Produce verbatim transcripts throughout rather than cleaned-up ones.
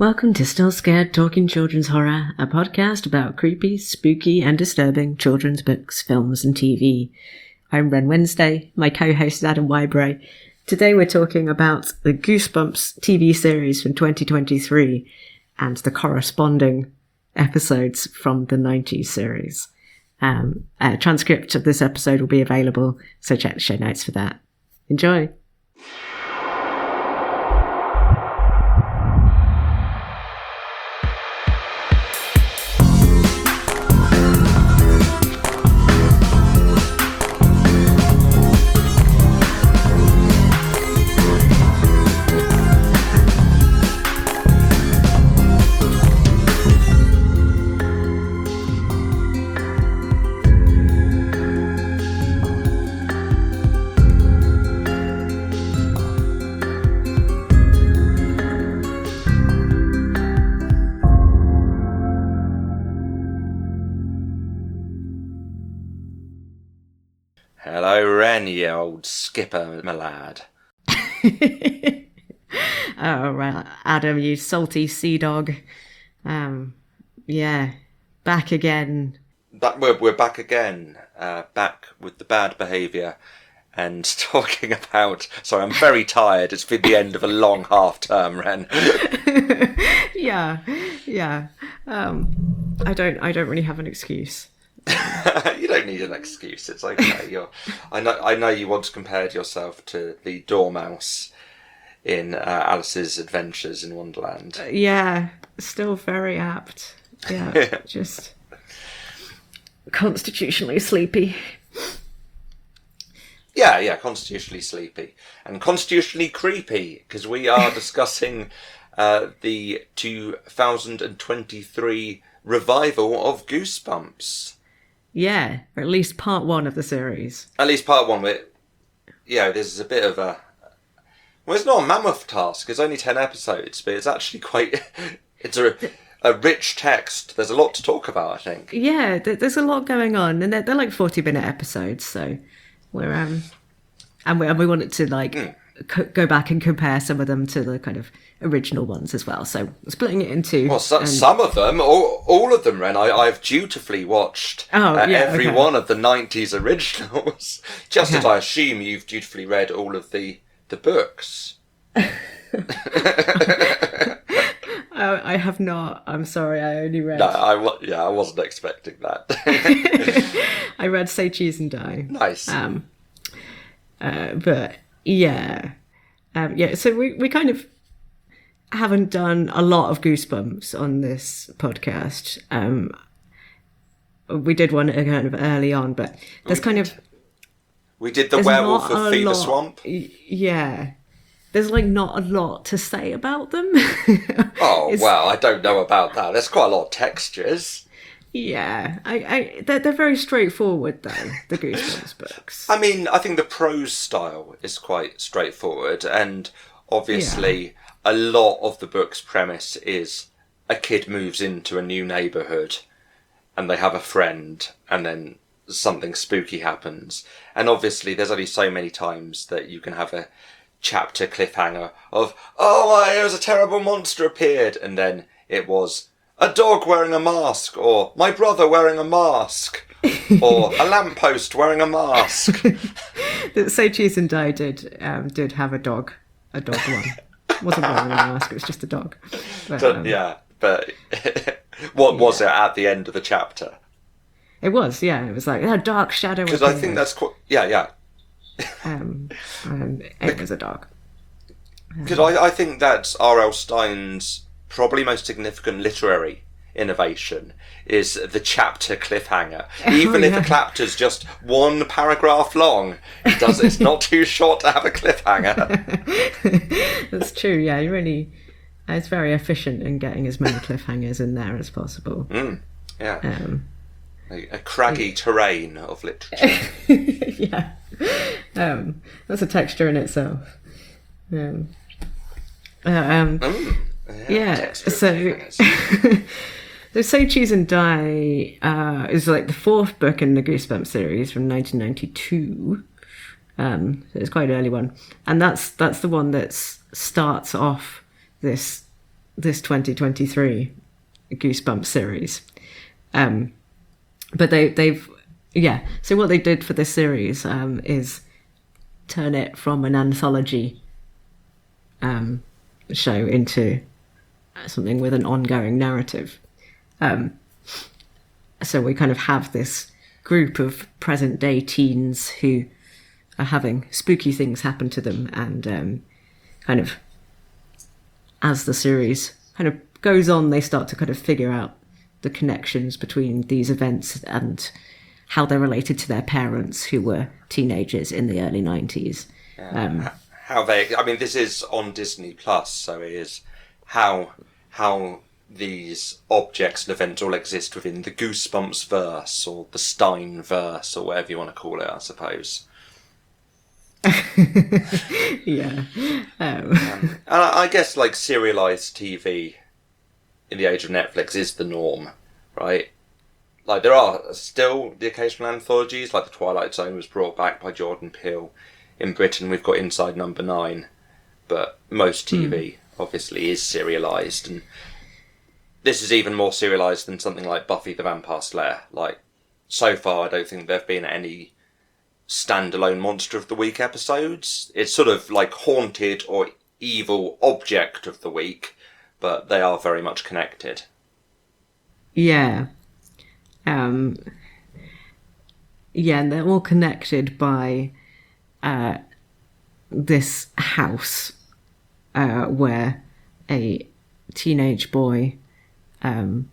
Welcome to Still Scared Talking Children's Horror, a podcast about creepy, spooky, and disturbing children's books, films, and T V. I'm Ren Wednesday, my co-host is Adam Wybray. Today we're talking about the Goosebumps T V series from twenty twenty-three and the corresponding episodes from the nineties series. Um, a transcript of this episode will be available, so check the show notes for that. Enjoy! Hello, Ren, you old skipper, my lad. Oh, right, Adam, you salty sea dog. Um, yeah, back again. But we're, we're back again, uh, back with the bad behaviour and talking about... Sorry, I'm very tired. It's been the end of a long half-term, Ren. yeah, yeah. Um, I don't, I don't really have an excuse. You don't need an excuse. It's okay. You're, I know. I know you once compared yourself to the Dormouse in uh, Alice's Adventures in Wonderland. Uh, yeah, still very apt. Yeah, just constitutionally sleepy. Yeah, yeah, constitutionally sleepy and constitutionally creepy because we are discussing uh, the two thousand twenty-three revival of Goosebumps. Yeah, or at least part one of the series. At least part one. With, yeah, this is a bit of a... Well, it's not a mammoth task. It's only ten episodes, but it's actually quite... It's a, a rich text. There's a lot to talk about, I think. Yeah, there's a lot going on, and they're, they're like forty-minute episodes, so we're... um, And we, and we wanted to, like... Mm. go back and compare some of them to the kind of original ones as well. So splitting it into... Well, so, um, some of them, all, all of them, Ren, I, I've dutifully watched oh, uh, yeah, every okay. one of the nineties originals. Just okay. as I assume you've dutifully read all of the, the books. I, I have not. I'm sorry, I only read... No, I, yeah, I wasn't expecting that. I read Say Cheese and Die. Nice. Um, uh, but... Yeah. Um, yeah, so we, we kind of haven't done a lot of Goosebumps on this podcast. Um, we did one kind of early on, but there's we kind did. of... We did the Werewolf of Fever lot, Swamp. Yeah. There's like not a lot to say about them. Oh, well, I don't know about that. There's quite a lot of textures. Yeah, I, I, they're, they're very straightforward, though, the Goosebumps books. I mean, I think the prose style is quite straightforward, and obviously yeah. a lot of the book's premise is a kid moves into a new neighbourhood, and they have a friend, and then something spooky happens. And obviously there's only so many times that you can have a chapter cliffhanger of, oh, my, it was a terrible monster appeared, and then it was... a dog wearing a mask, or my brother wearing a mask, or a lamppost wearing a mask. Say Cheese and Die did um, did have a dog, a dog one. It wasn't wearing a mask; it was just a dog. But, but, um, yeah, but what was yeah. it at the end of the chapter? It was, yeah. It was like a dark shadow. Because I think that's quite, yeah, yeah. um, and it was a dog. Because um, I, I think that's R L. Stein's probably most significant literary innovation is the chapter cliffhanger. Even oh, if yeah. the chapter's just one paragraph long, it does. It's not too short to have a cliffhanger. That's true. Yeah, he really is very efficient in getting as many cliffhangers in there as possible. Mm, yeah, um, a, a craggy yeah. terrain of literature. yeah, um, that's a texture in itself. Um, uh, um, mm. Yeah, yeah so so Say Cheese and Die uh, is like the fourth book in the Goosebumps series from nineteen ninety-two. Um, so it's quite an early one, and that's that's the one that starts off this this twenty twenty-three Goosebumps series. Um, but they, they've, yeah. So what they did for this series um, is turn it from an anthology um, show into something with an ongoing narrative. Um, so we kind of have this group of present day teens who are having spooky things happen to them, and um, kind of as the series kind of goes on, they start to kind of figure out the connections between these events and how they're related to their parents, who were teenagers in the early nineties. Um, how they, I mean, this is on Disney Plus, so it is how how these objects and events all exist within the Goosebumps verse, or the Stein verse, or whatever you want to call it, I suppose. yeah. Um. Um, and I, I guess, like, serialised T V in the age of Netflix is the norm, right? Like, there are still the occasional anthologies, like The Twilight Zone was brought back by Jordan Peele. In Britain, we've got Inside Number Nine, but most T V, mm. obviously, is serialised, and this is even more serialised than something like Buffy the Vampire Slayer. Like, so far, I don't think there have been any standalone Monster of the Week episodes. It's sort of like haunted or evil object of the week, but they are very much connected. Yeah. Um, yeah, and they're all connected by uh, this house uh, where a teenage boy um,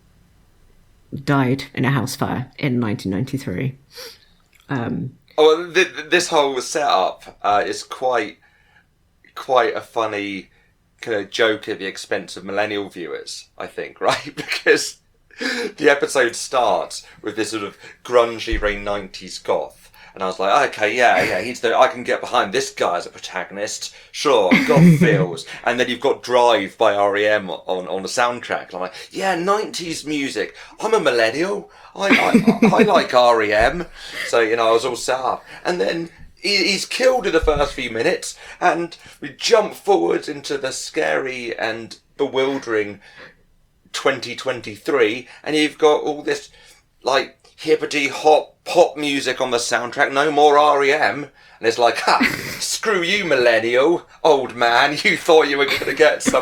died in a house fire in nineteen ninety-three. Um, oh, th- this whole setup uh, is quite, quite a funny kind of joke at the expense of millennial viewers, I think, right? Because the episode starts with this sort of grungy, very nineties goth. And I was like, okay, yeah, yeah, he's the, I can get behind this guy as a protagonist. Sure, goth feels. And then you've got Drive by R E M on, on the soundtrack. And I'm like, yeah, nineties music. I'm a millennial. I, I, I like R E M. So, you know, I was all set up. And then he, he's killed in the first few minutes. And we jump forward into the scary and bewildering twenty twenty-three, and you've got all this like hippity hop pop music on the soundtrack, no more R E M, and it's like, ha, screw you millennial, old man, you thought you were going to get some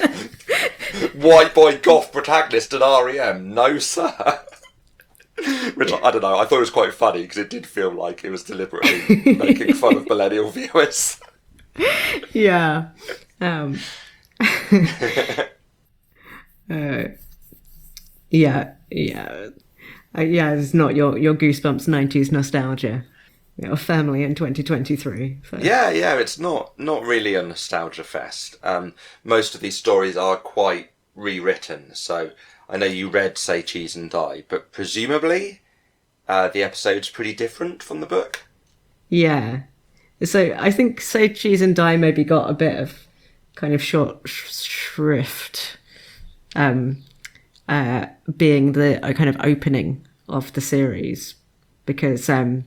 white boy goth protagonist at R E M, no sir. Which, I don't know, I thought it was quite funny because it did feel like it was deliberately making fun of millennial viewers. Yeah. Um... Uh, yeah, yeah, uh, yeah. It's not your, your Goosebumps nineties nostalgia. Your family in twenty twenty-three. So. Yeah, yeah. It's not not really a nostalgia fest. Um, most of these stories are quite rewritten. So I know you read Say Cheese and Die, but presumably uh, the episode's pretty different from the book. Yeah. So I think Say Cheese and Die maybe got a bit of kind of short shrift. Um, uh, being the uh, kind of opening of the series, because um,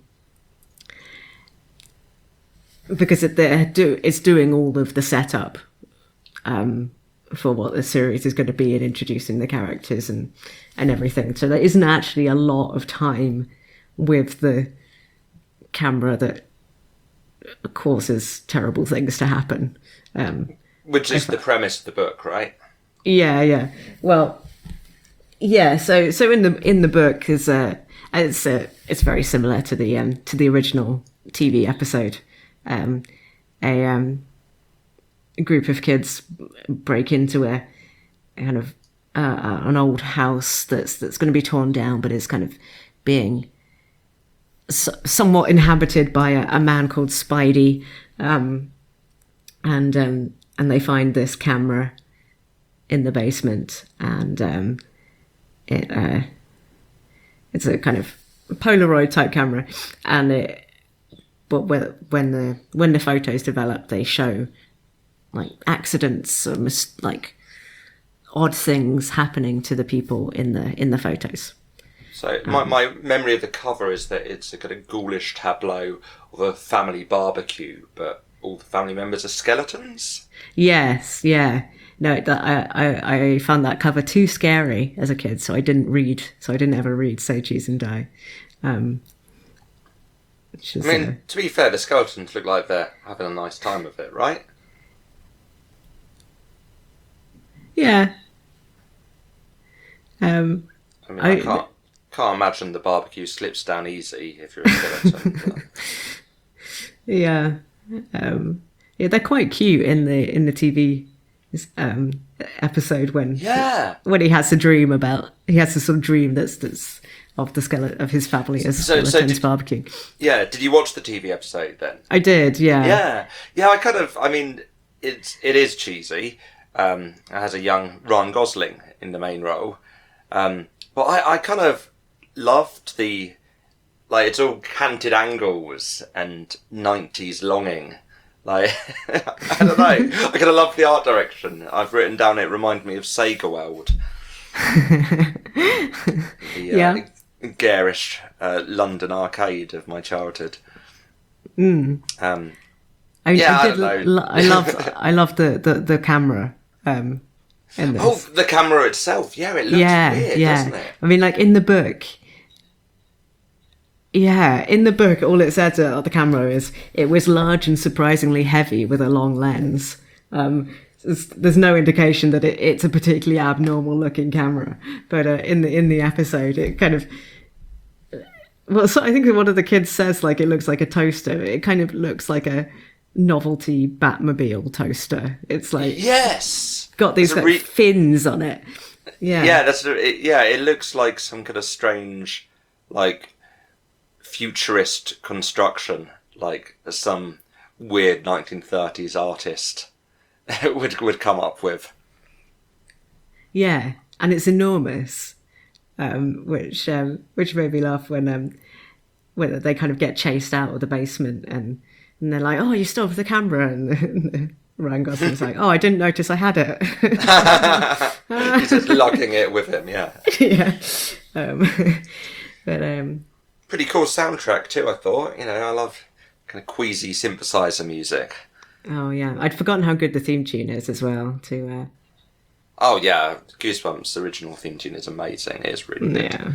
because it they're do it's doing all of the setup um, for what the series is going to be and introducing the characters and and everything. So there isn't actually a lot of time with the camera that causes terrible things to happen. Um, Which is the premise of the book, right? Yeah, yeah. Well, yeah. So, so in the in the book is uh, it's uh, it's very similar to the um to the original T V episode. Um, a um a group of kids break into a kind of uh, an old house that's that's going to be torn down, but is kind of being so, somewhat inhabited by a, a man called Spidey. Um, and um, and they find this camera in the basement, and um, it uh, it's a kind of Polaroid type camera, and it but when when the when the photos develop, they show like accidents or mis- like odd things happening to the people in the in the photos. So my, my memory of the cover is that it's a kind of ghoulish tableau of a family barbecue, but all the family members are skeletons. Yes, yeah. no, that I, I I found that cover too scary as a kid, so I didn't read. So I didn't ever read Say Cheese and Die. Um, which is, I mean, uh, to be fair, the skeletons look like they're having a nice time of it, right? yeah. Um, I mean, I, I- can't can't imagine the barbecue slips down easy if you're a skeleton. but- Yeah, um, yeah, they're quite cute in the in the T V um, episode when yeah. when he has a dream about he has a sort of dream that's that's of the skeleton of his family as So- so skeletons did- barbecue. Yeah, did you watch the T V episode then? I did, yeah, Yeah, yeah. I kind of. I mean, it's it is cheesy. Um, it has a young Ryan Gosling in the main role, um, but I, I kind of loved the like it's all canted angles and nineties longing. Like I don't know, I kind of love the art direction. I've written down it reminded me of Sega World. the, Yeah. uh, garish uh, London arcade of my childhood. Mm. Um, I, Yeah, I I did. don't know. lo- I love. I love the, the, the camera. Um, in this. Oh, the camera itself. Yeah, it looks yeah, weird, yeah. doesn't it? I mean, like in the book. Yeah, in the book, all it said about the camera is it was large and surprisingly heavy with a long lens. Um, there's, there's no indication that it, it's a particularly abnormal looking camera, but uh, in the in the episode, it kind of. Well, so I think one of the kids says like it looks like a toaster. It kind of looks like a novelty Batmobile toaster. It's like Yes. got these It's a like, re- fins on it. Yeah, Yeah, that's it, yeah. It looks like some kind of strange, like, futurist construction, like some weird nineteen thirties artist would would come up with. yeah, and it's enormous, um, which um, which made me laugh when um, when they kind of get chased out of the basement and, and they're like, "Oh, you stole the camera," and Ryan Gosling's like, "Oh, I didn't notice I had it." He's just lugging it with him. Yeah, yeah, um, but um, pretty cool soundtrack too. I thought. You know, I love kind of queasy synthesizer music. oh yeah, I'd forgotten how good the theme tune is as well. To uh, Oh yeah, Goosebumps original theme tune is amazing. It is really good. yeah.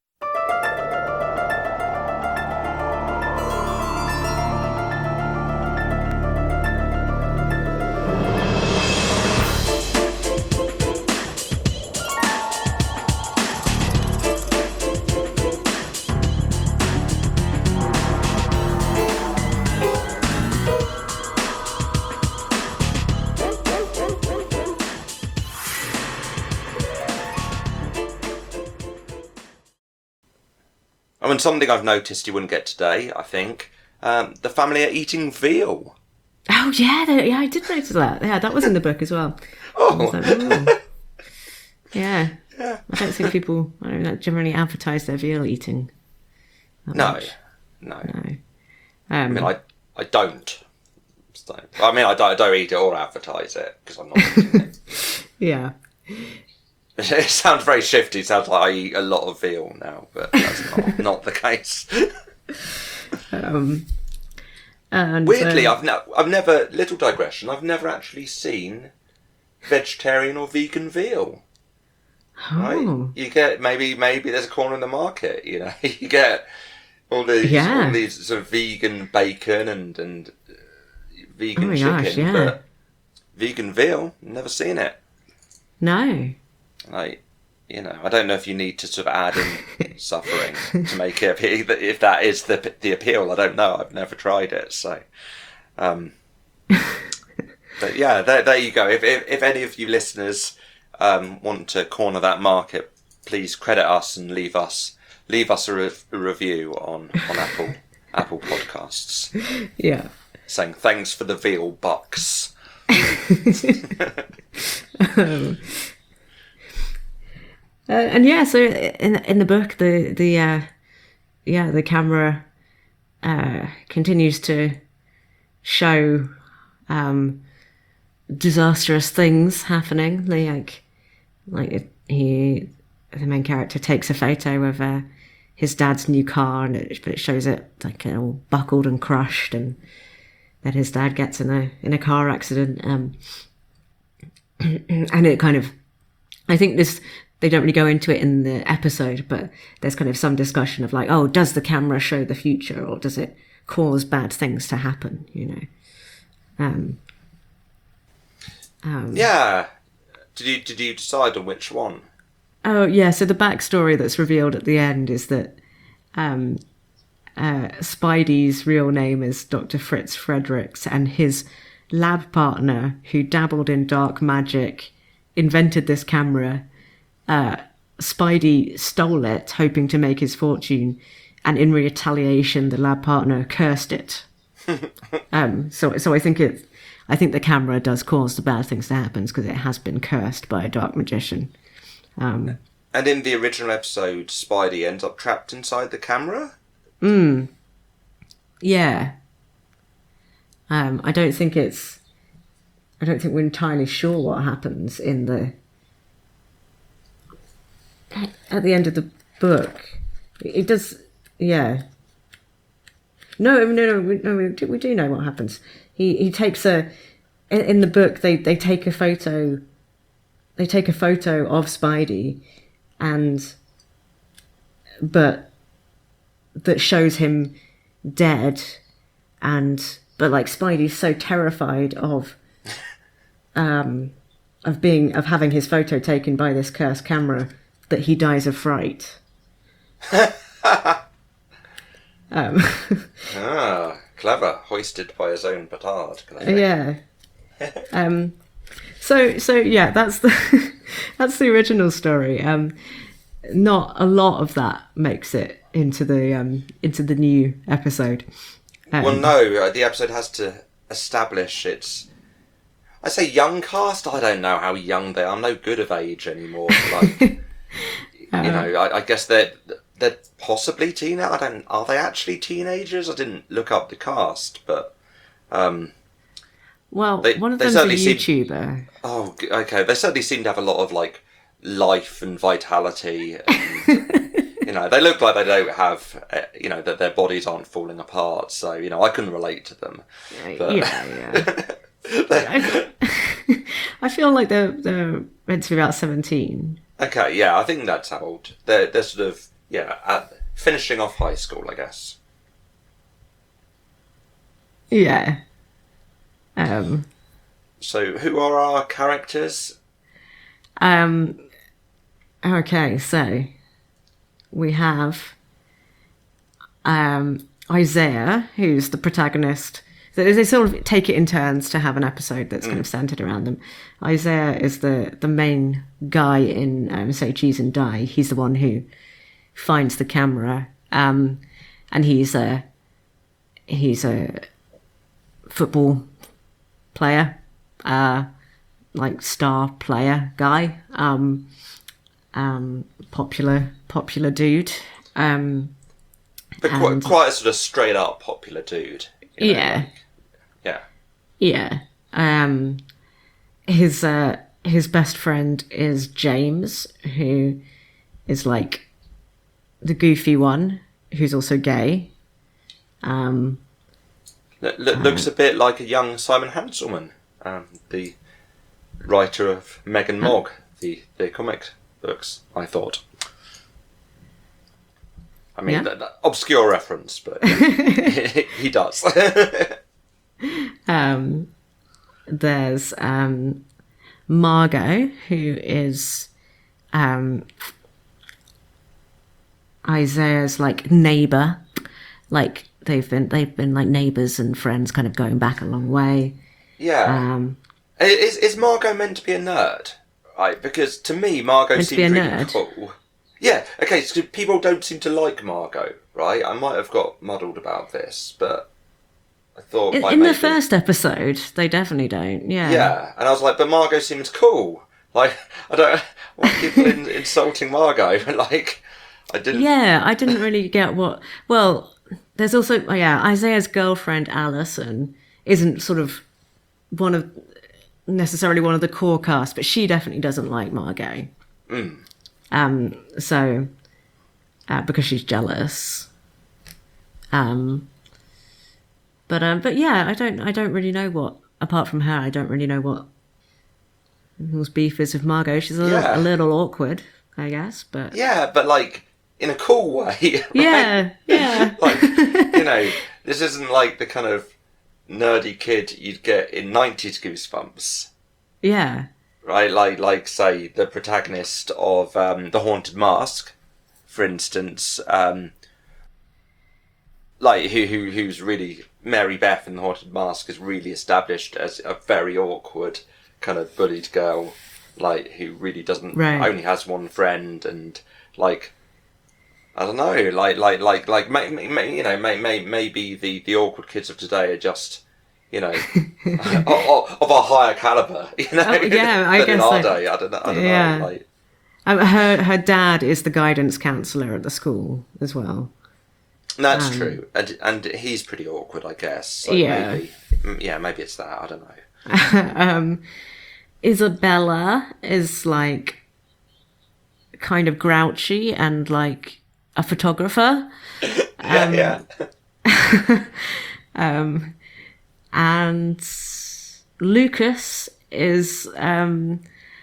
I mean, something I've noticed you wouldn't get today, I think. Um, the family are eating veal. Oh yeah, the, yeah, I did notice that. Yeah, that was in the book as well. I was Oh, like, "Ooh." Yeah. yeah. I don't think people I don't know, generally advertise their veal eating. that No, much. no. No. I Um, mean, I, I don't. So, I mean, I don't, I don't eat it or advertise it because I'm not eating it. yeah. It sounds very shifty. It sounds like I eat a lot of veal now, but that's not, not the case. Um, and Weirdly, uh, I've, no, I've never, little digression, I've never actually seen vegetarian or vegan veal. Right? oh, You get, maybe maybe there's a corner in the market, you know. You get all these, Yeah. all these sort of vegan bacon and, and uh, vegan Oh my chicken, gosh, yeah. but vegan veal, never seen it. no. Like, you know, I don't know if you need to sort of add in suffering to make it appeal. If that is the the appeal, I don't know. I've never tried it, so. Um, but yeah, there, there you go. If, if if any of you listeners um, want to corner that market, please credit us and leave us leave us a, re- a review on on Apple Apple Podcasts, Yeah. saying thanks for the veal bucks. um, uh, and yeah, so in in the book, the the uh, yeah the camera uh, continues to show um, disastrous things happening. Like like it, he the main character takes a photo of uh, his dad's new car, and it, but it shows it like all buckled and crushed, and then his dad gets in a in a car accident. Um, and it kind of, I think this, they don't really go into it in the episode, but there's kind of some discussion of like, oh, does the camera show the future, or does it cause bad things to happen, you know? Um, um, yeah. Did you, did you decide on which one? Oh, yeah, so the backstory that's revealed at the end is that um, uh, Spidey's real name is Doctor Fritz Fredericks, and his lab partner, who dabbled in dark magic, invented this camera. Uh, Spidey stole it, hoping to make his fortune, and in retaliation, the lab partner cursed it. um, so, so I think it, I think the camera does cause the bad things to happen because it has been cursed by a dark magician. Um, and in the original episode, Spidey ends up trapped inside the camera? Mm. Yeah. Um, I don't think it's... I don't think we're entirely sure what happens in the... At the end of the book. It does... Yeah. No, no, no, we, no we, do, we do know what happens. He he takes a... In, in the book, they, they take a photo... They take a photo of Spidey, and but that shows him dead, and but like Spidey's so terrified of um of being of having his photo taken by this cursed camera that he dies of fright. um, ah, clever, hoisted by his own petard. Yeah. um. So, so yeah, that's the that's the original story. Um, not a lot of that makes it into the um, into the new episode. Um, well, no, the episode has to establish its. I say young cast. I don't know how young they are. I'm no good of age anymore. Like, uh, you know, I, I guess they're they're possibly teen. I don't. Are they actually teenagers? I didn't look up the cast, but. Um, Well, they, one of they them's a seem, YouTuber. Oh, okay. They certainly seem to have a lot of like life and vitality. And, you know, they look like they don't have. Uh, you know, that their bodies aren't falling apart. So you know, I can relate to them. But... Yeah, yeah. I, I feel like they're they're meant to be about seventeen. Okay, yeah, I think that's how old they're. They're sort of yeah, at, finishing off high school, I guess. Yeah. Um, so, who are our characters? Um, okay, so we have um, Isaiah, who's the protagonist. So they sort of take it in turns to have an episode that's mm. kind of centered around them. Isaiah is the, the main guy in, um, say, Cheese and Die. He's the one who finds the camera, um, and he's a he's a football player, uh, like star player guy, um, um, popular, popular dude. Um, but quite, and, quite a sort of straight up popular dude. You know? Yeah. Like, yeah. Yeah. Um, his, uh, his best friend is James, who is like the goofy one, who's also gay. Um, L- l- looks a bit like a young Simon Hanselman, um, the writer of Meg and Mog, the, the comic books, I thought. I mean, yeah. that, that obscure reference, but he, he does. um, there's um, Margot, who is um, Isaiah's like neighbour, like. They've been they've been like neighbours and friends, kind of going back a long way. Yeah. Um, is is Margot meant to be a nerd? Right, because to me, Margot seems really nerd. cool. Yeah. Okay. So people don't seem to like Margot, right? I might have got muddled about this, but I thought in, like in maybe... the first episode, they definitely don't. Yeah. Yeah, and I was like, but Margot seems cool. Like I don't want people in, insulting Margot. Like I didn't. Yeah, I didn't really get what. Well. There's also, oh yeah, Isaiah's girlfriend, Alison, isn't sort of one of, necessarily one of the core cast, but she definitely doesn't like Margot. Mm. Um, so, uh, because she's jealous. Um, but, um, but yeah, I don't, I don't really know what, apart from her, I don't really know what, whose beef is with Margot. She's a, Yeah. little, a little awkward, I guess, but Yeah, but like in a cool way. Right? yeah, yeah, Like, you know, this isn't like the kind of nerdy kid you'd get in nineties Goosebumps. yeah, Right, like, like say, the protagonist of um, The Haunted Mask, for instance, um, like, who, who who's really, Mary Beth in The Haunted Mask is really established as a very awkward, kind of bullied girl, like, who really doesn't, Right. only has one friend, and, like, I don't know, like, like, like, like, may, may, you know, may, may, maybe the, the awkward kids of today are just, you know, of, of a higher caliber, you know, Oh, yeah, I than in guess our so. day. I don't know. I don't Yeah. know. Like, um, her her dad is the guidance counsellor at the school as well. that's Um, true, and and he's pretty awkward, I guess. So Yeah. maybe, mm, yeah, maybe it's that. I don't know. um, Isabella is like kind of grouchy and like a photographer. Yeah, yeah. Um, and Lucas is um,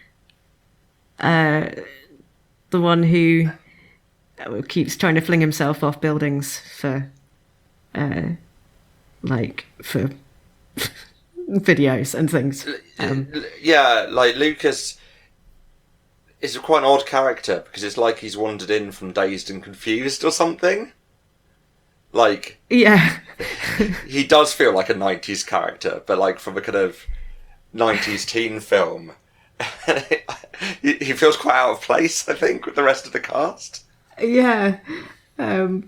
uh, the one who keeps trying to fling himself off buildings for, uh, like, for videos and things. Um, L- yeah, like Lucas is quite an odd character because it's like he's wandered in from Dazed and Confused or something. Like, yeah, he does feel like a nineties character, but like from a kind of nineties teen film. he he feels quite out of place, I think, with the rest of the cast. yeah, um,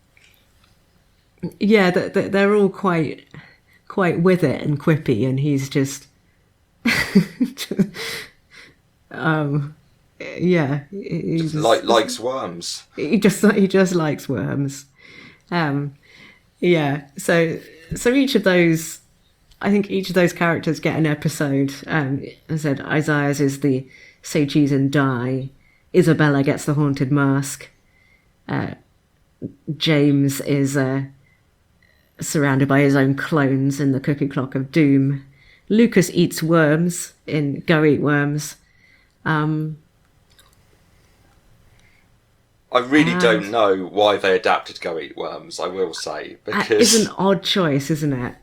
yeah. They, they- they're all quite, quite with it and quippy, and he's just, um, yeah, he- he's Like likes worms. he just he just likes worms. Um, yeah. So so each of those, I think each of those characters get an episode. Um, I said Isaiah's is the say cheese and die. Isabella gets the haunted mask. Uh, James is uh, surrounded by his own clones in the Cookie Clock of Doom. Lucas eats worms in Go Eat Worms. Um, I really And- don't know why they adapted Go Eat Worms, I will say, It's because an odd choice, isn't it?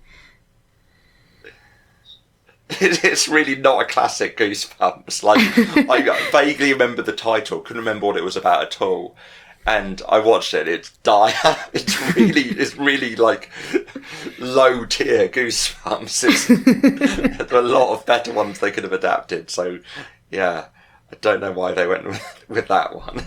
it's really not a classic Goosebumps. Like, I vaguely remember the title, couldn't remember what it was about at all. And I watched it, it's dire. It's really, it's really like low tier Goosebumps. It's, there are a lot of better ones they could have adapted. So, yeah, I don't know why they went with, with that one.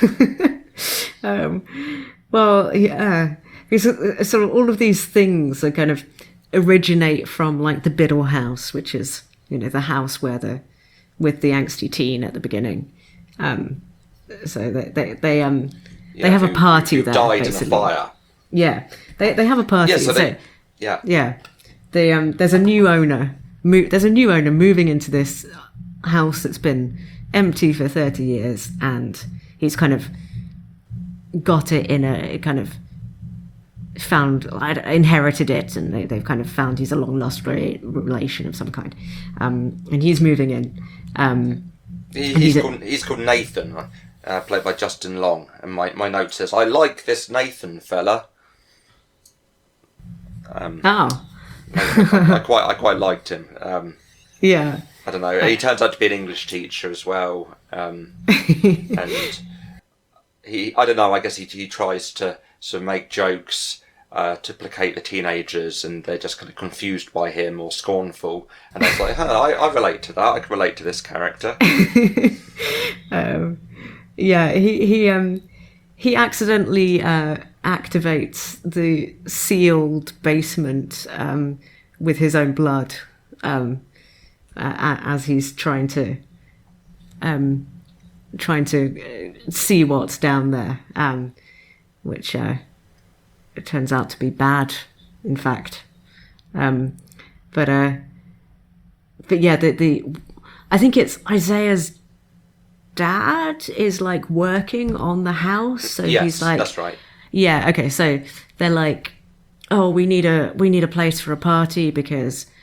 Um, well, yeah, because uh, sort of all of these things are kind of originate from like the Biddle house, which is, you know, the house where the with the angsty teen at the beginning. Um, so they they, they um they Yeah, have a who- party who there. died basically. in a fire. Yeah, they they have a party. Yeah, so so- they, yeah. Yeah, the um, there's a new owner. Mo- there's a new owner moving into this house that's been empty for thirty years, and he's kind of got it in a kind of found I don't- inherited it, and they, they've kind of found he's a long lost re- relation of some kind, um, and he's moving in. Um, He, And he's, he's a- called, he's called Nathan, uh, played by Justin Long, and my, my note says, I like this Nathan fella. Um, oh, I, I quite I quite liked him. Um, yeah, I don't know. He turns out to be an English teacher as well, um, and he I don't know. I guess he he tries to sort of make jokes uh, to placate the teenagers, and they're just kind of confused by him or scornful. And I was like, huh, I, I relate to that. I can relate to this character. um, yeah. He he um he accidentally uh, activates the sealed basement um, with his own blood um, uh, as he's trying to um, trying to uh, see what's down there, um, which uh, it turns out to be bad, in fact. Um, but uh, but yeah, the the I think it's Isaiah's dad is like working on the house, so Yes, he's like, that's right. yeah, okay, so they're like, oh, we need a we need a place for a party because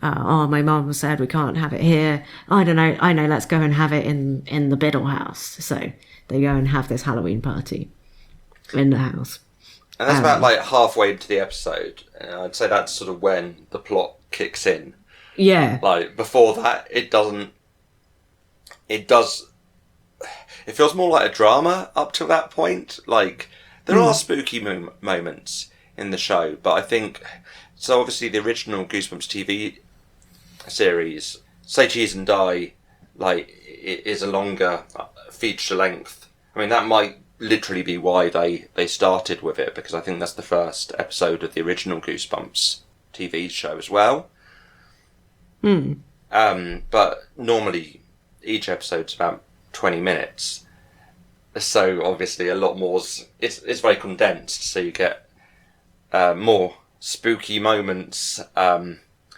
uh, oh, my mum said we can't have it here. I don't know. I know. Let's go and have it in, in the Biddle house. So they go and have this Halloween party in the house. And that's um, about like halfway into the episode. And I'd say that's sort of when the plot kicks in. Yeah. Like before that, it doesn't. It does. It feels more like a drama up to that point. Like there mm. are spooky mo- moments in the show, but I think so. Obviously, the original Goosebumps T V series, Say Cheese and Die, like it is a longer feature length. I mean, that might literally be why they, they started with it, because I think that's the first episode of the original Goosebumps T V show as well. Hmm. Um, but normally each episode's about twenty minutes, so obviously a lot more's it's it's very condensed, so you get uh, more spooky moments um,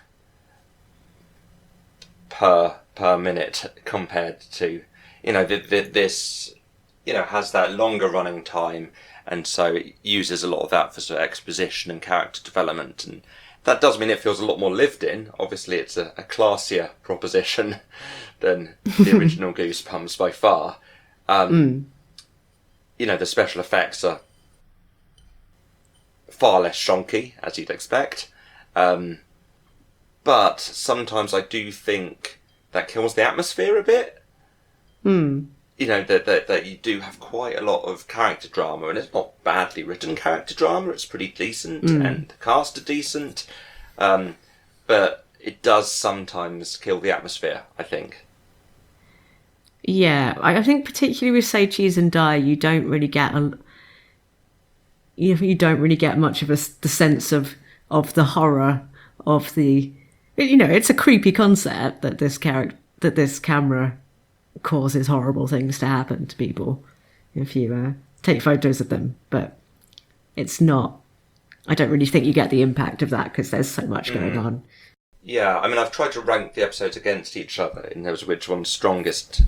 per per minute compared to, you know, the, the, this, you know, has that longer running time, and so it uses a lot of that for sort of exposition and character development, and that does mean it feels a lot more lived in. Obviously, it's a, a classier proposition than the original Goosebumps by far. Um, mm. You know, the special effects are far less shonky, as you'd expect. Um, but sometimes I do think that kills the atmosphere a bit. Hmm. You know, that, that that you do have quite a lot of character drama, and it's not badly written character drama, it's pretty decent, mm. and the cast are decent, um, but it does sometimes kill the atmosphere, I think. Yeah, I think particularly with Say Cheese and Die, you don't really get a, you, you don't really get much of a, the sense of, of the horror of the, you know, it's a creepy concept that this character, that this camera causes horrible things to happen to people if you uh, take photos of them, but it's not, I don't really think you get the impact of that because there's so much going mm. on. Yeah, I mean, I've tried to rank the episodes against each other in terms of which one's strongest.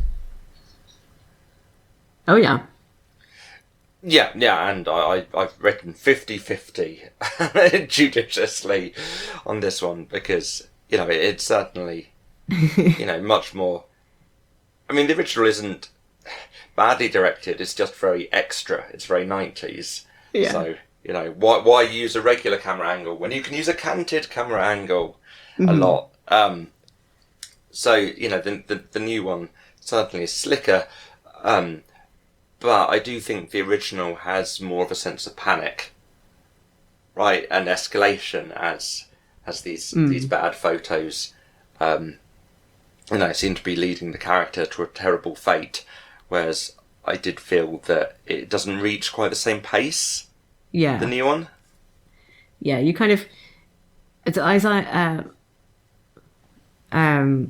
Oh yeah. Yeah, yeah, and I, I, I've written fifty-fifty judiciously on this one because, you know, it, it's certainly, you know, much more. I mean, the original isn't badly directed, it's just very extra. It's very nineties. Yeah. So, you know, why why use a regular camera angle when you can use a canted camera angle mm-hmm. a lot? Um, so, you know, the, the, the new one certainly is slicker, um, but I do think the original has more of a sense of panic, right, and escalation as as these, mm. these bad photos um you know, seem to be leading the character to a terrible fate, whereas I did feel that it doesn't reach quite the same pace. Yeah. The new one. Yeah, you kind of, it's as I uh, um,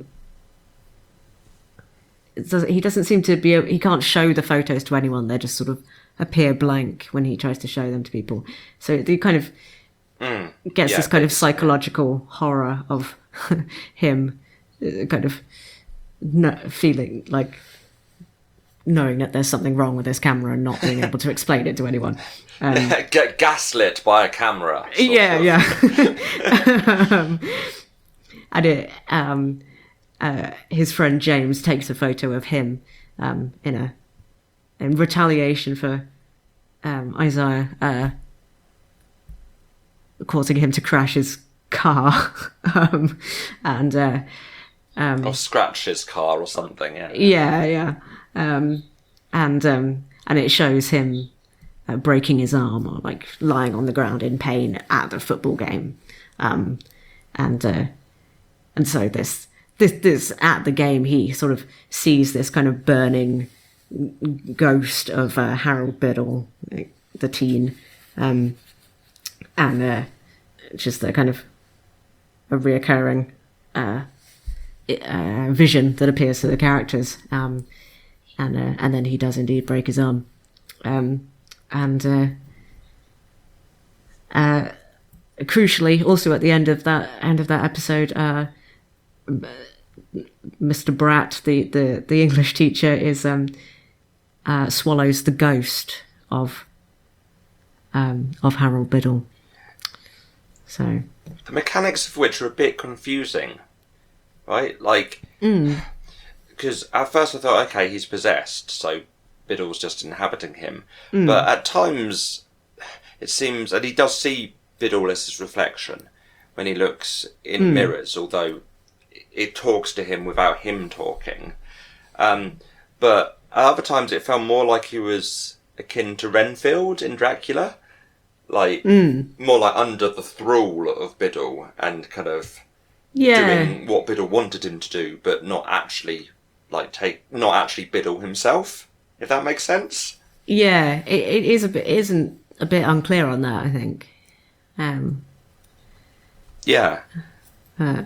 it does, he doesn't seem to be able, he can't show the photos to anyone. They just sort of appear blank when he tries to show them to people. So he kind of mm. gets yeah, this kind of psychological horror of him. Kind of no, feeling like knowing that there's something wrong with this camera and not being able to explain it to anyone. Um, Get gaslit by a camera. Yeah, of. yeah. um, and it, um, uh, his friend James takes a photo of him um, in a in retaliation for um, Isaiah uh, causing him to crash his car, um, and. Uh, Um, or scratch his car or something, yeah. Yeah, yeah. Um, and um, and it shows him uh, breaking his arm or like lying on the ground in pain at the football game. Um, and uh, and so this this this at the game he sort of sees this kind of burning ghost of uh, Harold Biddle, the teen, um, and uh, just a kind of a reoccurring. Uh, Uh, vision that appears to the characters, um, and uh, and then he does indeed break his arm, um, and uh, uh, crucially, also at the end of that end of that episode, uh, Mister Bratt, the, the, the English teacher, is um, uh, swallows the ghost of um, of Harold Biddle. So the mechanics of which are a bit confusing, right? Like, because mm. at first I thought, okay, he's possessed, so Biddle's just inhabiting him. Mm. But at times, it seems, and he does see Biddle as his reflection when he looks in mm. mirrors, although it talks to him without him talking. Um, but at other times it felt more like he was akin to Renfield in Dracula. Like, mm. more like under the thrall of Biddle and kind of yeah. doing what Biddle wanted him to do, but not actually, like, take, not actually Biddle himself, if that makes sense. Yeah, it, it is a bit, isn't a bit unclear on that, I think. Um, yeah. Uh,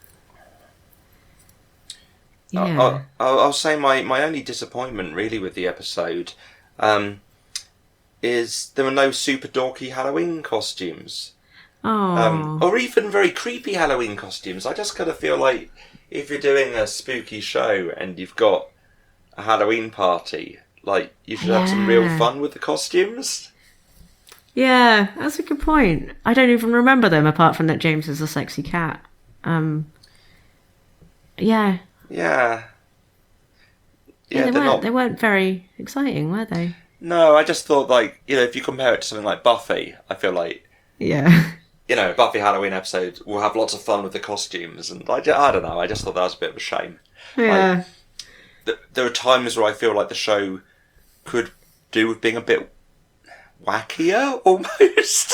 yeah. I'll, I'll, I'll say my, my only disappointment, really, with the episode, um, is there were no super dorky Halloween costumes. Oh. Um, or even very creepy Halloween costumes. I just kind of feel like if you're doing a spooky show and you've got a Halloween party, like, you should have some real Yeah. fun with the costumes. Yeah, that's a good point. I don't even remember them apart from that James is a sexy cat. Um, yeah. Yeah. Yeah, Yeah, they, they're weren't, not... they weren't very exciting, were they? No, I just thought, like, you know, if you compare it to something like Buffy, I feel like, Yeah. you know, Buffy Halloween episode will have lots of fun with the costumes, and I, ju- I don't know, I just thought that was a bit of a shame. Yeah. Like, th- there are times where I feel like the show could do with being a bit wackier, almost.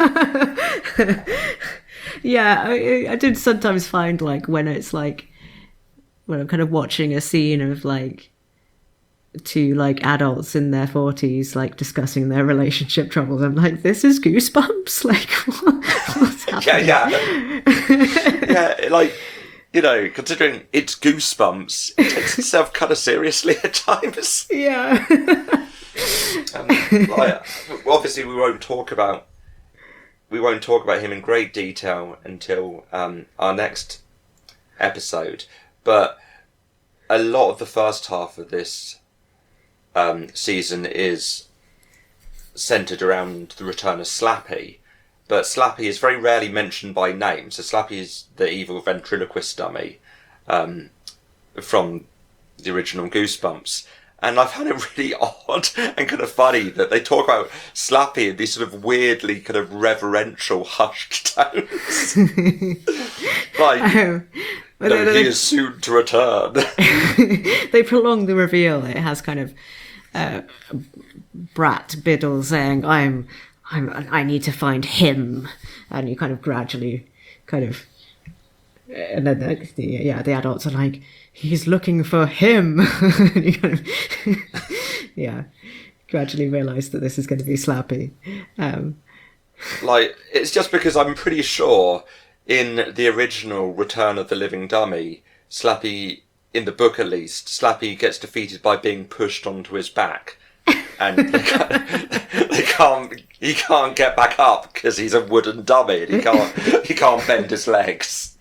Yeah, I, I did sometimes find, like, when it's, like, when I'm kind of watching a scene of, like, two, like, adults in their forties, like, discussing their relationship troubles, I'm like, this is Goosebumps? Like, what, what's happening? Yeah, yeah. Yeah, like, you know, considering it's Goosebumps, it takes itself kind of seriously at times. Yeah. Um, like, obviously, we won't talk about we won't talk about him in great detail until um, our next episode. But a lot of the first half of this um, season is centered around the return of Slappy. But Slappy is very rarely mentioned by name. So Slappy is the evil ventriloquist dummy um, from the original Goosebumps. And I found it really odd and kind of funny that they talk about Slappy in these sort of weirdly kind of reverential, hushed tones. Like, Um, but no, then he they, is soon to return. they prolong the reveal. It has kind of uh, Brat Biddle saying, I'm, I'm, I need to find him. And you kind of gradually kind of, and then the, the, yeah, the adults are like, he's looking for him. And you kind of, yeah, gradually realise that this is going to be Slappy. Um, Like, it's just because I'm pretty sure in the original Return of the Living Dummy, Slappy, in the book at least, Slappy gets defeated by being pushed onto his back. And they can't, they can't, he can't get back up because he's a wooden dummy and he can't, he can't bend his legs.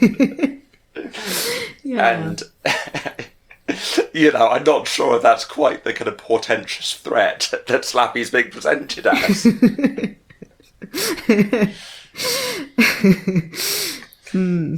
yeah. And, you know, I'm not sure if that's quite the kind of portentous threat that Slappy's being presented as. hmm.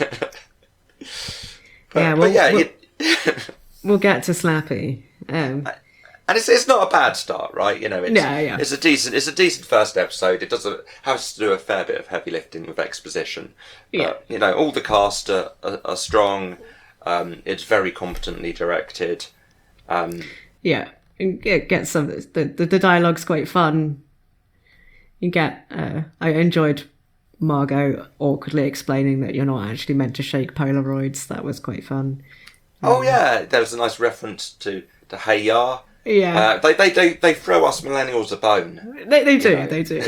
But, yeah, but well, yeah, we'll, it, we'll get to Slappy. Um, and it's it's not a bad start, right? You know, it's, Yeah, yeah. it's a decent it's a decent first episode. It does a, has to do a fair bit of heavy lifting with exposition, but Yeah. you know, all the cast are, are, are strong. Um, it's very competently directed. Um, yeah, and get, get some. The, the the dialogue's quite fun. You get. Uh, I enjoyed Margot awkwardly explaining that you're not actually meant to shake Polaroids. That was quite fun. oh yeah, there's a nice reference to to Hey Ya. Yeah, Uh, they, they they they throw us millennials a bone. they they do know. they do.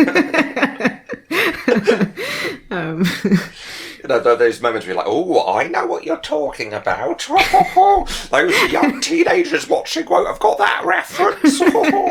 um, You know, th- those moments where you're like, oh, I know what you're talking about. Those young teenagers watching won't have got that reference.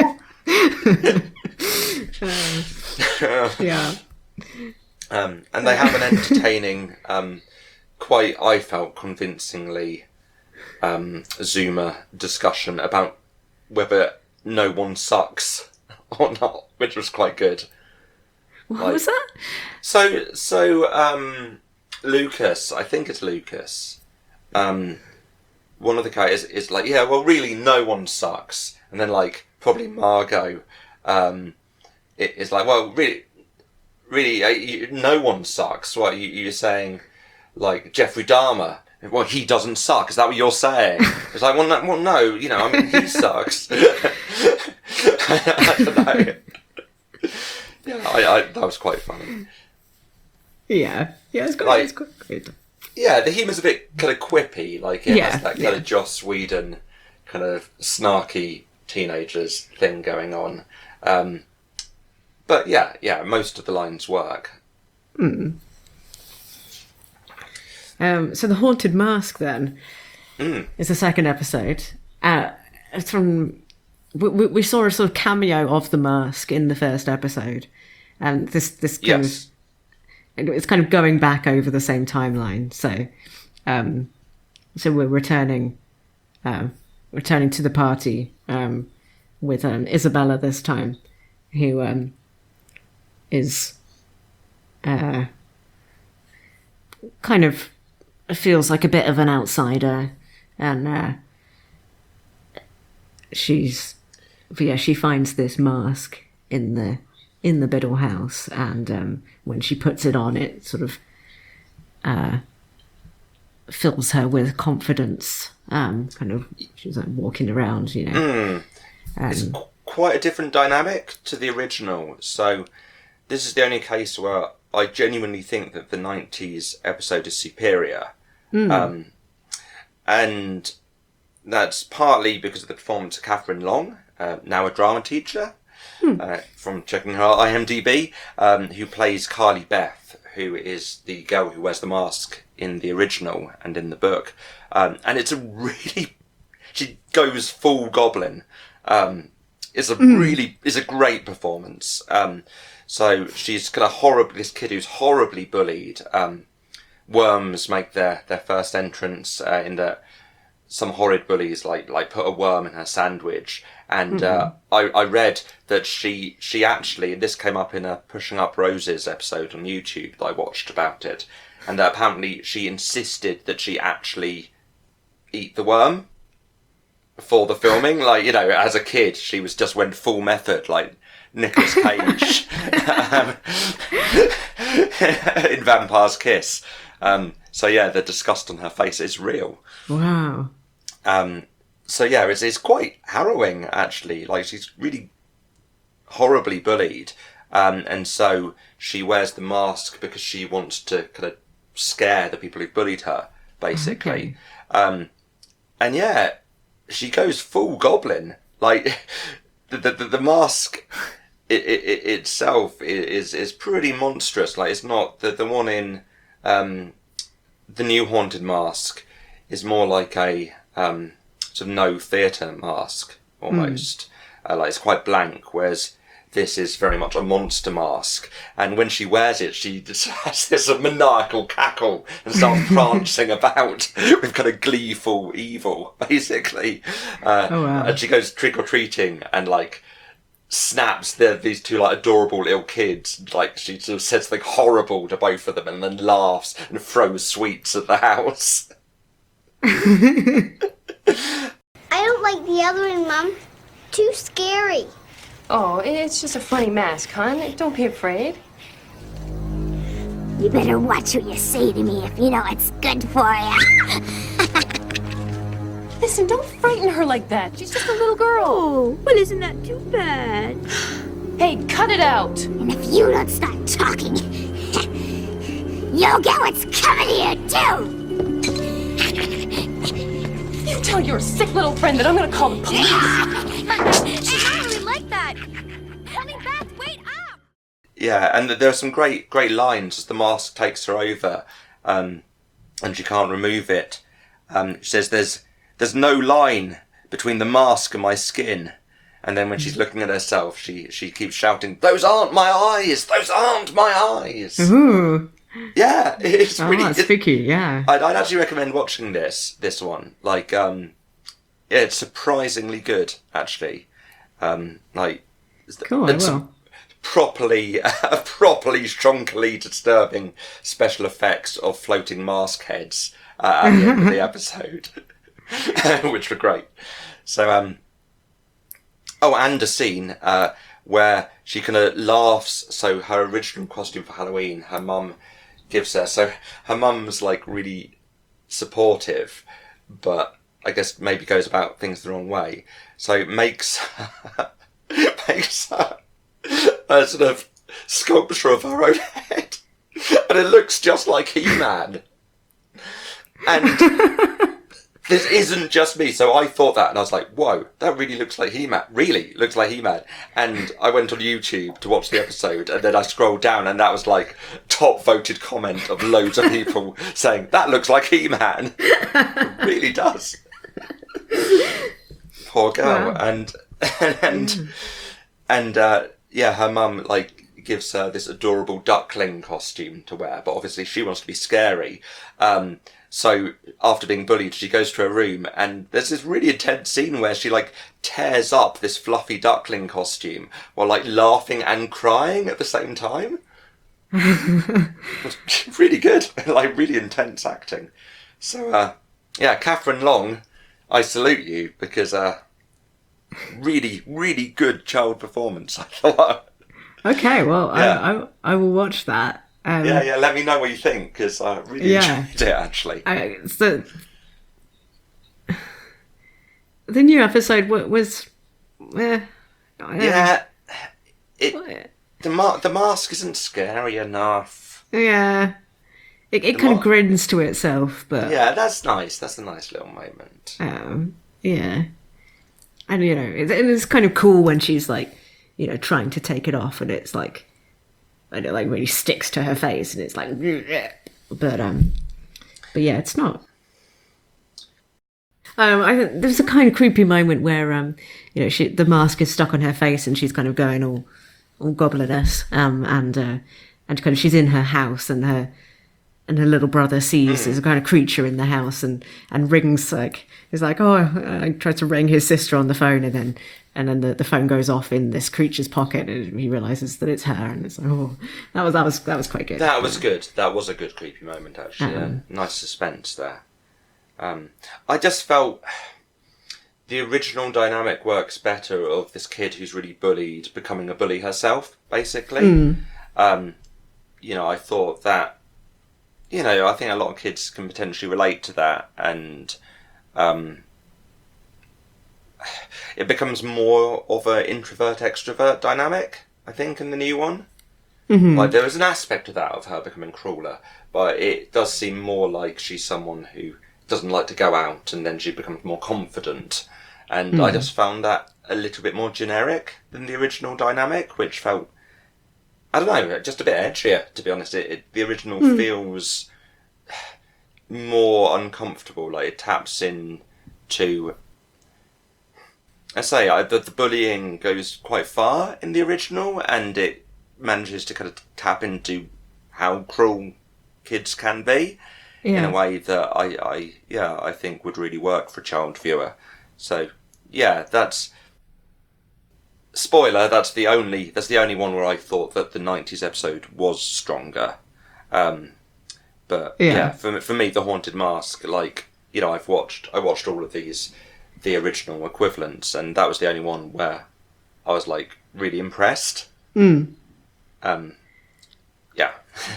yeah, um, and they have an entertaining, um, quite, I felt, convincingly um, Zoomer discussion about whether no one sucks or not, which was quite good. What like, was that? So, so um, Lucas, I think it's Lucas. Um, one of the characters is like, yeah, well, really, no one sucks. And then, like, probably Margot um, is like, well, really, really, uh, you, no one sucks. What you, you're saying, like Jeffrey Dahmer? Well, he doesn't suck. Is that what you're saying? It's like, well, no, well, no you know, I mean, he sucks. I don't know. Yeah, I, I, that was quite funny. Yeah, yeah, it's quite, Like, it's quite good. Yeah, the humour's a bit kind of quippy, like it Yeah, has that kind yeah. of Joss Whedon kind of snarky teenagers thing going on. Um, but yeah, yeah, most of the lines work. Um, so the Haunted Mask then Mm. is the second episode. Uh, it's from we, we we saw a sort of cameo of the mask in the first episode, and this this kind Yes. of it's kind of going back over the same timeline. So, um, so we're returning, um, returning to the party um, with um, Isabella this time, who um, is uh, kind of feels like a bit of an outsider, and uh, she's yeah she finds this mask in the in the Biddle house, and um, when she puts it on, it sort of uh, fills her with confidence. Um, kind of she's like walking around, you know. Mm. It's Um, qu- quite a different dynamic to the original. So this is the only case where I genuinely think that the nineties episode is superior. Um, and that's partly because of the performance of Catherine Long, uh, now a drama teacher, uh, from checking her I M D B, um, who plays Carly Beth, who is the girl who wears the mask in the original and in the book. Um, and it's a really... She goes full goblin. Um, it's a really... It's a great performance. Um, so she's kind of horribly... This kid who's horribly bullied... Um, worms make their, their first entrance uh, in that some horrid bullies like like put a worm in her sandwich, and uh, I, I read that she she actually, and this came up in a Pushing Up Roses episode on YouTube that I watched about it, and that apparently she insisted that she actually eat the worm for the filming. Like, you know, as a kid she was just went full method, like Nicolas Cage um, in Vampire's Kiss. Um, so yeah, the disgust on her face is real. wow. Um, so yeah, it's, it's quite harrowing actually. Like, she's really horribly bullied, um, and so she wears the mask because she wants to kind of scare the people who bullied her, basically. Okay. Um, and yeah, she goes full goblin. Like the the, the, the mask. It, it, it itself is is pretty monstrous. Like, it's not the the one in um, the new Haunted Mask is more like a um, sort of no theatre mask almost. Mm. Uh, like, it's quite blank, whereas this is very much a monster mask. And when she wears it, she just has this maniacal cackle and starts prancing about with kind of gleeful evil, basically. Uh, Oh, wow. And she goes trick or treating and like snaps the, these two like adorable little kids. Like, she sort of says something horrible to both of them and then laughs and throws sweets at the house. I don't like the other one, Mom. Too scary. Oh, it's just a funny mask, hon. Don't be afraid. You better watch what you say to me if you know it's good for you. Listen, don't frighten her like that. She's just a little girl. Oh, well, isn't that too bad? Hey, cut it out. And if you don't start talking, you'll get what's coming to you, too. You tell your sick little friend that I'm gonna call the police. She's not really like that. Honey, Beth, wait up! Yeah, and there are some great great lines as the mask takes her over, um, and she can't remove it. Um, she says, "There's there's no line between the mask and my skin." And then when she's looking at herself, she she keeps shouting, "Those aren't my eyes! Those aren't my eyes!" Ooh. Yeah, it's Oh, really. that's it- spooky, yeah. I'd, I'd actually recommend watching this this one. Like, um, yeah, it's surprisingly good, actually. Um, like, Cool, I and some will. properly, uh, properly strongly disturbing special effects of floating mask heads uh, at the end of the episode, which were great. So, um, oh, and a scene uh, where she kind of laughs. So her original costume for Halloween, her mum gives her. So her mum's like really supportive, but I guess maybe goes about things the wrong way. So makes makes her a sort of sculpture of her own head, and it looks just like He-Man. And this isn't just me, so I thought that, and I was like, whoa, that really looks like He-Man. Really looks like He-Man. And I went on YouTube to watch the episode, and then I scrolled down, and that was like top voted comment of loads of people saying, that looks like He-Man. It really does. Poor girl. Wow. And, and, mm. and, uh, yeah, her mum, like, gives her this adorable duckling costume to wear, but obviously she wants to be scary. Um, So after being bullied, she goes to her room, and there's this really intense scene where she like tears up this fluffy duckling costume while like laughing and crying at the same time. It's really good, like really intense acting. So uh, yeah, Catherine Long, I salute you, because uh, really, really good child performance, I thought. Okay, well, yeah. I, I I will watch that. Um, yeah, yeah. Let me know what you think, because I really yeah. enjoyed it. Actually, I, so the new episode was, eh, yeah, it the ma- the mask isn't scary enough. Yeah, it it The kind ma- of grins to itself, but yeah, that's nice. That's a nice little moment. Um, yeah, and you know, it, and it's kind of cool when she's like, you know, trying to take it off, and it's like. And it like really sticks to her face, and it's like, but um, but yeah, it's not. Um, I there's a kind of creepy moment where um, you know, she the mask is stuck on her face, and she's kind of going all, all gobliness, um, and uh, and kind of she's in her house, and her and her little brother sees there's a kind of creature in the house, and and rings like he's like, oh, I tried to ring his sister on the phone, and then. And then the, the phone goes off in this creature's pocket, and he realizes that it's her, and it's like, oh, that was that was that was quite good. That was good. That was a good creepy moment, actually. Um, yeah. Nice suspense there. Um, I just felt the original dynamic works better of this kid who's really bullied becoming a bully herself, basically. Mm. Um, you know, I thought that. You know, I think a lot of kids can potentially relate to that, and. Um, It becomes more of an introvert-extrovert dynamic, I think, in the new one. Mm-hmm. Like, there is an aspect of that, of her becoming crueler, but it does seem more like she's someone who doesn't like to go out, and then she becomes more confident. And mm. I just found that a little bit more generic than the original dynamic, which felt, I don't know, just a bit edgier, to be honest. It, it, the original mm. feels more uncomfortable, like it taps in to... I say, I, the, the bullying goes quite far in the original, and it manages to kind of tap into how cruel kids can be yeah. in a way that I, I, yeah, I think would really work for a child viewer. So, yeah, that's spoiler. That's the only that's the only one where I thought that the nineties episode was stronger. Um, but yeah. yeah, for for me, The Haunted Mask, like you know, I've watched I watched all of these. The original equivalents, and that was the only one where I was like really impressed. Mm. Um, yeah.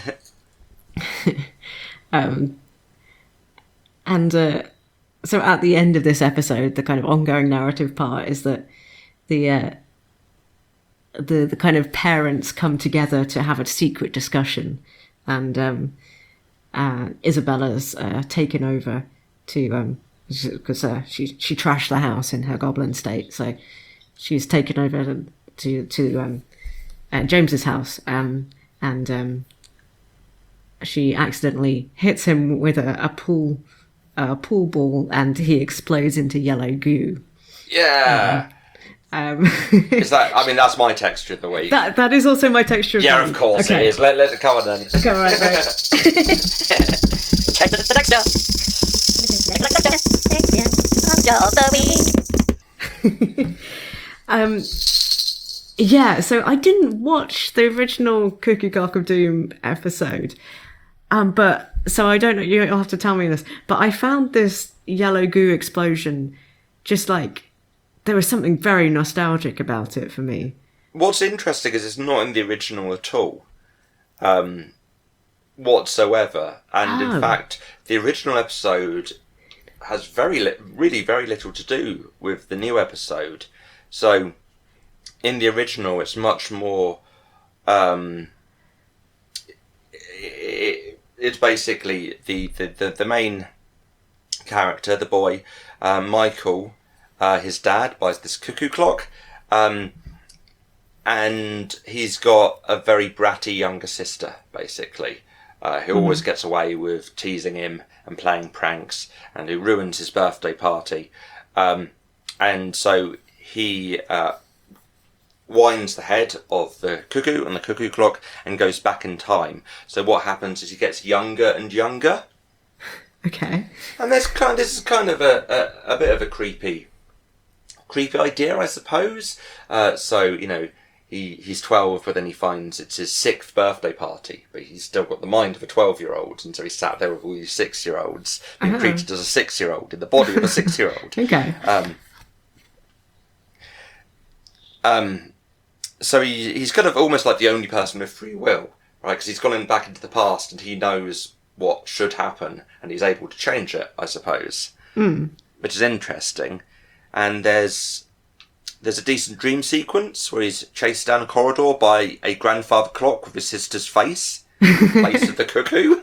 um, and uh, so at the end of this episode, the kind of ongoing narrative part is that the uh, the the kind of parents come together to have a secret discussion, and um, uh, Isabella's uh, taken over to. Um, because uh, she she trashed the house in her goblin state, so she's taken over to to um, uh, James's house, um, and um, she accidentally hits him with a, a pool a pool ball, and he explodes into yellow goo. Yeah. Um, is that? I mean, that's my texture of the week. That that is also my texture. Of yeah, the week. Of course okay. It is. Let let it come on then. Okay, right, right. Check the texture. um, Yeah, so I didn't watch the original Cuckoo Clock of Doom episode, um, but so I don't know. You'll have to tell me this. But I found this yellow goo explosion, just like there was something very nostalgic about it for me. What's interesting is it's not in the original at all, um, whatsoever. And Oh. in fact, the original episode has very, li- really, very little to do with the new episode. So, in the original, it's much more. Um, it, it's basically the, the, the, the main character, the boy, uh, Michael, uh, his dad buys this cuckoo clock. Um, and he's got a very bratty younger sister, basically, uh, who always gets away with teasing him and playing pranks, and who ruins his birthday party. Um, and so he uh, winds the head of the cuckoo on the cuckoo clock and goes back in time. So what happens is he gets younger and younger. Okay. And there's kind this is kind of a, a, a bit of a creepy creepy idea, I suppose. Uh, so, you know, he, he's twelve, but then he finds it's his sixth birthday party, but he's still got the mind of a twelve-year-old, and so he's sat there with all these six-year-olds, being Uh-huh. treated as a six-year-old, in the body of a six-year-old. Okay. Um, um, so he, he's kind of almost like the only person with free will, right? Because he's gone in back into the past, and he knows what should happen, and he's able to change it, I suppose. Mm. Which is interesting. And there's there's a decent dream sequence where he's chased down a corridor by a grandfather clock with his sister's face, face of the cuckoo,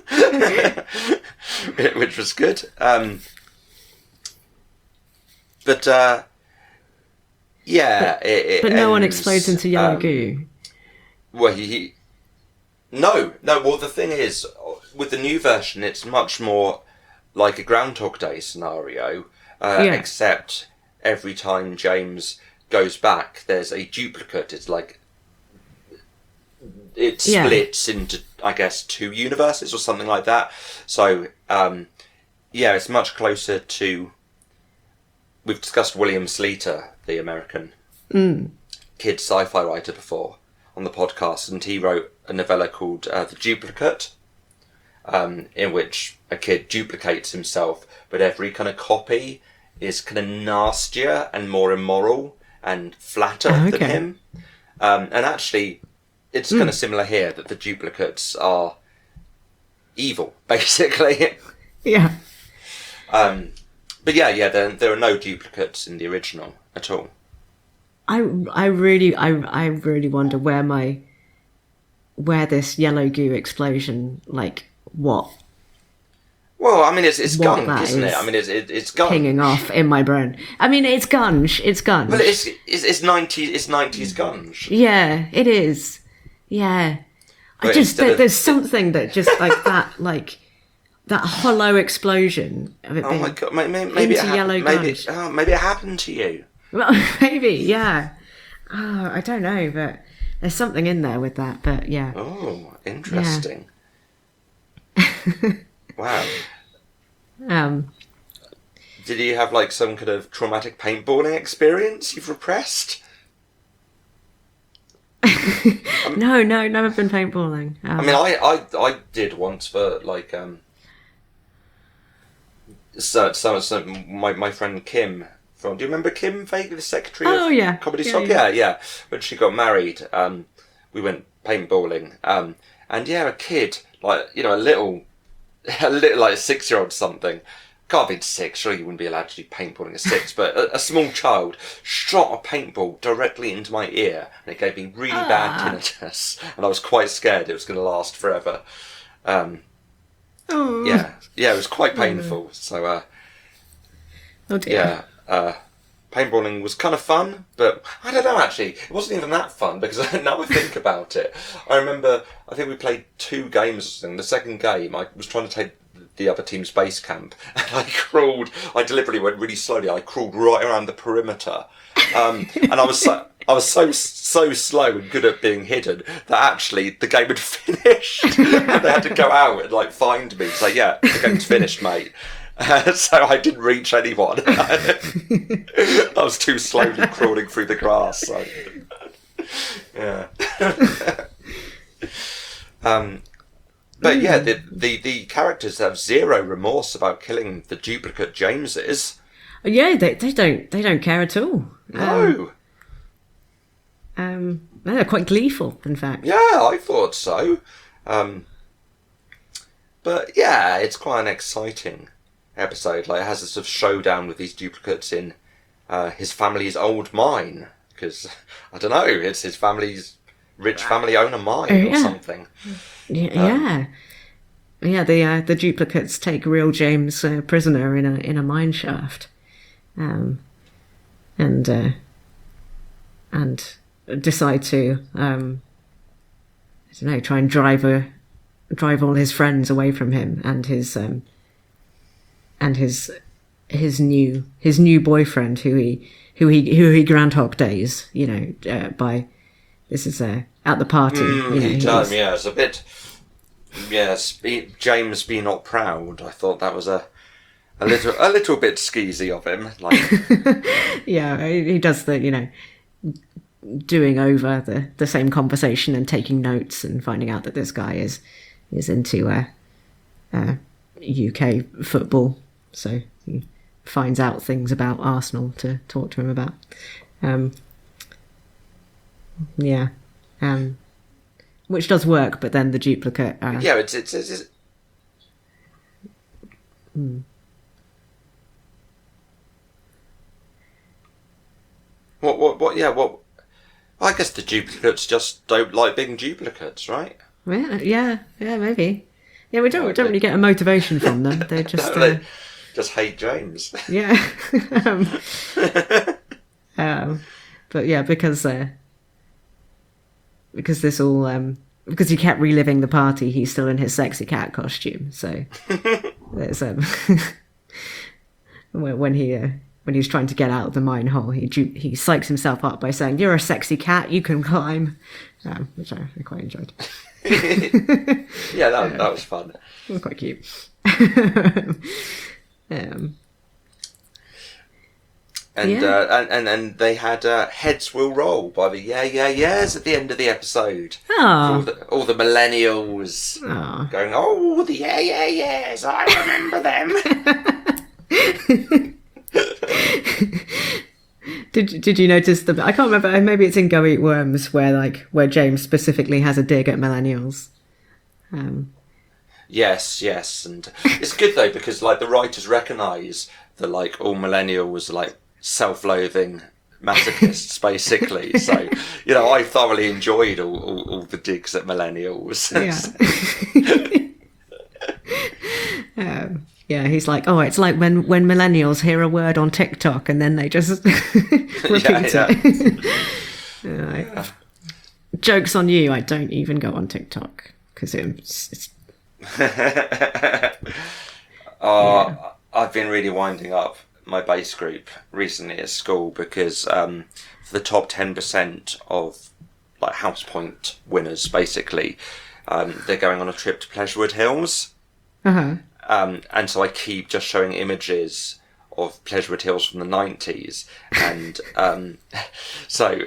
which was good. Um, but uh, yeah, But, it, it but no one ends, explodes into yellow um, goo. Well, he, he no no. Well, the thing is, with the new version, it's much more like a Groundhog Day scenario, uh, Yeah. except every time James goes back, there's a duplicate. It's like it Yeah. splits into, I guess, two universes or something like that. So, um, yeah, it's much closer to. We've discussed William Sleater, the American Mm. kid sci-fi writer, before on the podcast, and he wrote a novella called uh, The Duplicate, um, in which a kid duplicates himself, but every kind of copy is kind of nastier and more immoral and flatter Oh, than okay. him. Um, and actually, it's kind of similar here, that the duplicates are evil, basically. Yeah. um, but yeah, yeah, there, there are no duplicates in the original at all. I, I really I, I really wonder where my where this yellow goo explosion, like what Well, I mean, it's it's What gunk, that isn't it? is I mean, it's it, it's gunk. pinging off in my brain. I mean, it's gunge. It's gunge. Well, it's it's it's nineties it's nineties gunge. Yeah, it is. Yeah. I But just instead there, of- there's something that just like that, like that hollow explosion of it Oh being my god! Maybe maybe, maybe it into hap- yellow maybe gunge. oh, maybe it happened to you. Well, maybe, yeah. Oh, I don't know, but there's something in there with that. But yeah, Oh, interesting. Wow. um, Did you have like some kind of traumatic paintballing experience you've repressed? no, no, never been paintballing. Um, I mean, I, I, I did once for like um. So, so, so my my friend Kim from. Do you remember Kim Vague, the secretary Oh, of yeah. Comedy Yeah, Stock? yeah. Yeah, yeah. When she got married, um, we went paintballing. Um, and yeah, a kid, like you know, a little, a little like a six year old something. Can't be six, surely you wouldn't be allowed to do paintballing at six, but a, a small child shot a paintball directly into my ear, and it gave me really Ah. bad tinnitus, and I was quite scared it was going to last forever. Um, oh, yeah, yeah, it was quite painful. So, uh, oh dear. yeah, uh, paintballing was kind of fun, but I don't know, actually. It wasn't even that fun, because now I think about it. I remember, I think we played two games or something. The second game, I was trying to take the other team's base camp, and I crawled, I deliberately went really slowly, I crawled right around the perimeter. Um, and I was so... I was so so slow and good at being hidden that actually the game had finished, and they had to go out and like find me. Say, yeah, the game's finished, mate. Uh, so I didn't reach anyone. I was too slowly crawling through the grass. So. Yeah. um, but yeah, the, the the characters have zero remorse about killing the duplicate Jameses. Yeah, they they don't they don't care at all. No. Um, um they're quite gleeful, in fact. Yeah, I thought so. Um, but yeah, it's quite an exciting episode. Like, it has a sort of showdown with these duplicates in uh, his family's old mine. Because, I don't know, it's his family's rich family own a mine Oh, or yeah. something. Yeah, yeah. Yeah, the uh, the duplicates take real James uh, prisoner in a in a mine shaft, um, and uh, and decide to um, I don't know, try and drive a drive all his friends away from him and his um, and his his new his new boyfriend who he who he who he Groundhog Days, you know, uh, by this is uh, at the party. Mm, you know, he he's- does, yeah, it's a bit... Yes, be, James be not proud. I thought that was a a little a little bit skeezy of him. Like, Yeah, he he does the, you know, doing over the, the same conversation and taking notes and finding out that this guy is is into uh, uh, U K football. So he finds out things about Arsenal to talk to him about. Um, yeah. Um, which does work, but then the duplicate... Uh, yeah, it's it's, it's, it's what what what? Yeah, what? I guess the duplicates just don't like being duplicates, right? yeah, yeah, yeah, maybe. Yeah, we don't, we Okay. don't really get a motivation from them. They're just... No, Uh, they just hate James. Yeah. um, um, but yeah, because uh, because this all um, because he kept reliving the party, he's still in his sexy cat costume. So there's um, when when he uh, when he's trying to get out of the mine hole, he ju- he psychs himself up by saying, "You're a sexy cat, you can climb," um, which I, I quite enjoyed. Yeah, that that was fun. It was quite cute. um, And, Yeah. uh, and and and they had uh, heads will roll by the yeah yeah yeahs at the end of the episode. Aw. All the all the millennials Aw. going, oh, the yeah yeah yeahs, I remember them. Did Did you notice the? I can't remember. Maybe it's in Go Eat Worms where like where James specifically has a dig at millennials. Um, Yes, yes, and it's good though because like the writers recognise that like all millennials are like self-loathing masochists basically. So you know, I thoroughly enjoyed all, all, all the digs at millennials. yeah. um, yeah, he's like, oh, it's like when when millennials hear a word on TikTok and then they just repeat yeah. it. Yeah, like, Joke's on you! I don't even go on TikTok because it's, it's uh, I've been really winding up my base group recently at school because um, for the top ten percent of like House Point winners, basically, um, they're going on a trip to Pleasurewood Hills. uh-huh. Um, and so I keep just showing images of Pleasurewood Hills from the nineties. And um, so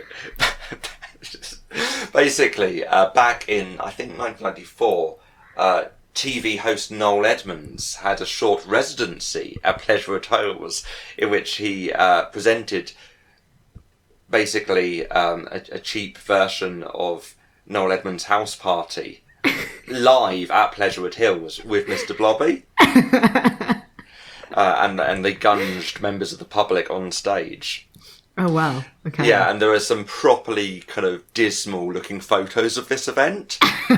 basically, uh, back in, I think, nineteen ninety-four, uh, T V host Noel Edmonds had a short residency at Pleasurewood Hills in which he uh, presented basically um, a, a cheap version of Noel Edmonds' house party live at Pleasurewood Hills with Mister Blobby. uh, and and they gunged members of the public on stage. Oh wow! Okay. Yeah, and there are some properly kind of dismal looking photos of this event.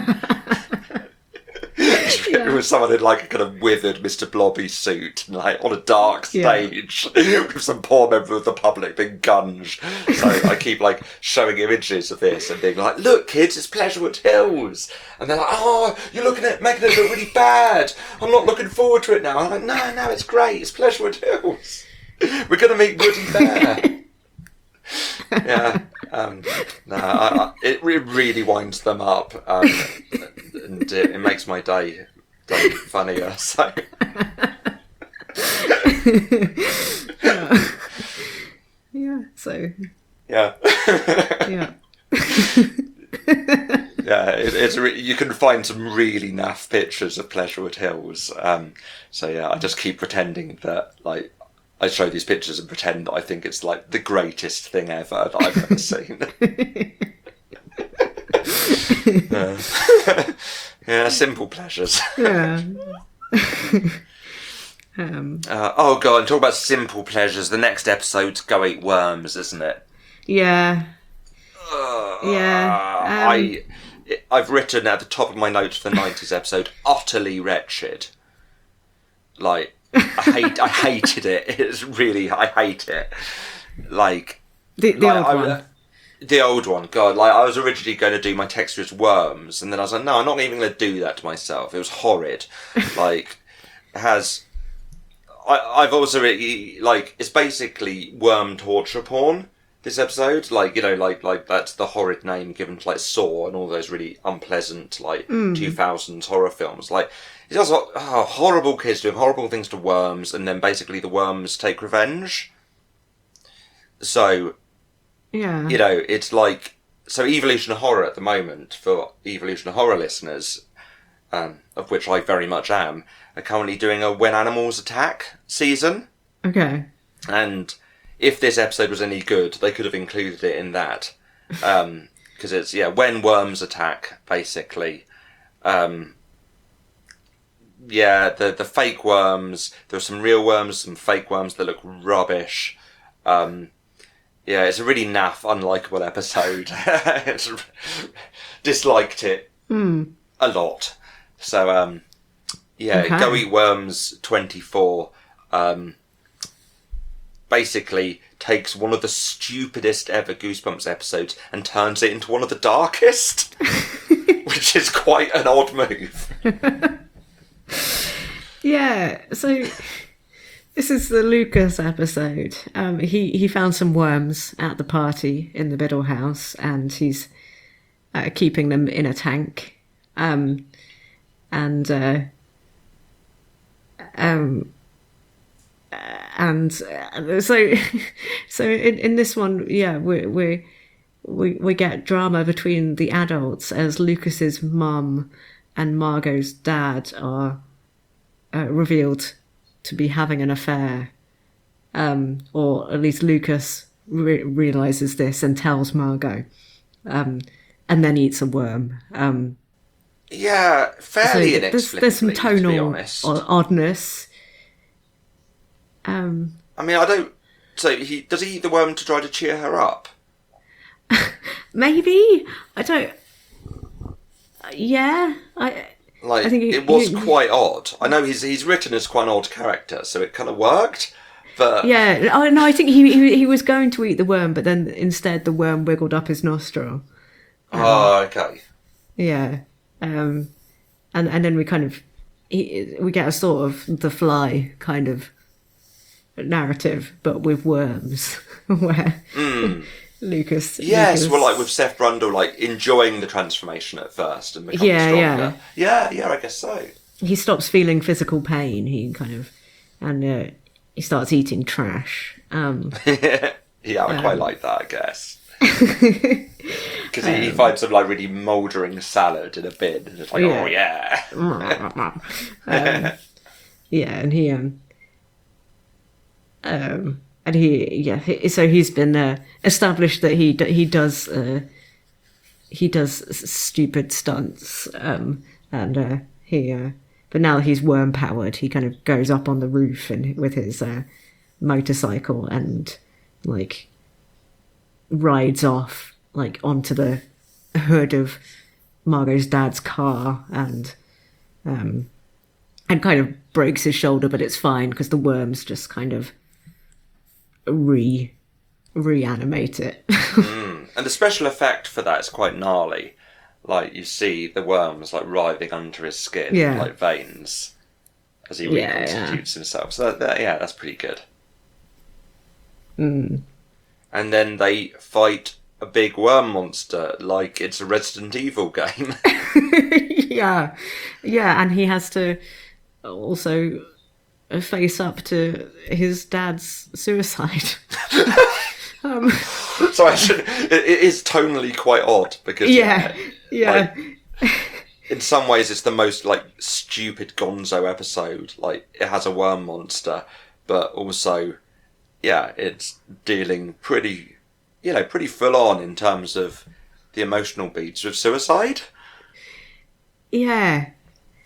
It was someone in like a kind of withered Mister Blobby suit, like on a dark stage, yeah. with some poor member of the public being gunged. So I keep like showing images of this and being like, "Look, kids, it's Pleasurewood Hills," and they're like, "Oh, you're looking at making it look really bad. I'm not looking forward to it now." I'm like, "No, no, it's great. It's Pleasurewood Hills. We're gonna meet Woody Bear." Yeah, um, no, I, I, it re- really winds them up, um, and it, it makes my day day funnier. So, yeah. Yeah. So. yeah, Yeah. Yeah, it, it's re- you can find some really naff pictures of Pleasurewood Hills. Um, so yeah, I just keep pretending that like I show these pictures and pretend that I think it's like the greatest thing ever that I've ever seen. uh, yeah, simple pleasures. Yeah. um, uh, oh god, and talk about simple pleasures. The next episode's Go Eat Worms, isn't it? yeah. Uh, Yeah, um, I I've written at the top of my notes for the nineties episode, utterly wretched. Like I hate I hated it. It's really I hate it. Like The, the like, old I- one. The old one, God, like I was originally going to do my Textures Worms, and then I was like, no, I'm not even going to do that to myself. It was horrid. Like, it has. I, I've also really, like, it's basically worm torture porn. This episode, like you know, like like that's the horrid name given to like Saw and all those really unpleasant like two thousands horror films. Like it's also oh, horrible kids doing horrible things to worms, and then basically the worms take revenge. So. Yeah. You know, it's like so Evolution Horror at the moment for Evolution Horror listeners, um, of which I very much am, are currently doing a When Animals Attack season. Okay. And if this episode was any good, they could have included it in that, because um, it's yeah when worms attack basically. Um, yeah, the the fake worms. There are some real worms, some fake worms that look rubbish. Um, Yeah, it's a really naff, unlikable episode. It's, disliked it Hmm. a lot. So, um, yeah, Okay. Go Eat Worms twenty-four um, basically takes one of the stupidest ever Goosebumps episodes and turns it into one of the darkest, which is quite an odd move. Yeah, so this is the Lucas episode. Um, he, he found some worms at the party in the Biddle house, and he's uh, keeping them in a tank. Um, and uh, um, and uh, so so in, in this one, yeah, we we we we get drama between the adults as Lucas's mum and Margot's dad are uh, revealed to be having an affair, um, or at least Lucas re- realizes this and tells Margot, um, and then eats a worm. Um, Yeah, so fairly there's, inexplicably, there's some to be tonal honest. o- oddness. Um, I mean, I don't... So, he does he eat the worm to try to cheer her up? maybe I don't. Yeah, I. Like, I think he- it was he- quite odd. I know he's he's written as quite an odd character, so it kind of worked, but... Yeah, oh no, I think he, he he was going to eat the worm, but then instead the worm wiggled up his nostril. Oh, okay. Yeah, um, and and then we kind of he, we get a sort of The Fly kind of narrative, but with worms, where Lucas. Yes, Lucas, well, like with Seth Brundle, like enjoying the transformation at first and becoming Yeah, stronger. Yeah, yeah, I guess so. he stops feeling physical pain. He kind of and uh, he starts eating trash. Um, Yeah, I quite like that, I guess. Because he, he finds some like really mouldering salad in a bin, and it's like, Yeah. oh yeah. um, yeah, and he um, um and he yeah he, so he's been uh, established that he d- he does uh, he does s- stupid stunts, um and uh, he uh, but now he's worm powered. He kind of goes up on the roof and with his uh, motorcycle and like rides off like onto the hood of Margot's dad's car and um and kind of breaks his shoulder, but it's fine because the worms just kind of re reanimate it. And the special effect for that is quite gnarly. Like, you see the worms like writhing under his skin, Yeah. like veins, as he Yeah, reconstitutes himself. So, that, that- yeah, that's pretty good. Mm. And then they fight a big worm monster like it's a Resident Evil game. yeah, yeah, and he has to also face up to his dad's suicide. um, So I should. It, it is tonally quite odd because Yeah, yeah. like, in some ways, it's the most like stupid Gonzo episode. Like it has a worm monster, but also, yeah, it's dealing pretty, you know, pretty full on in terms of the emotional beats with suicide. Yeah.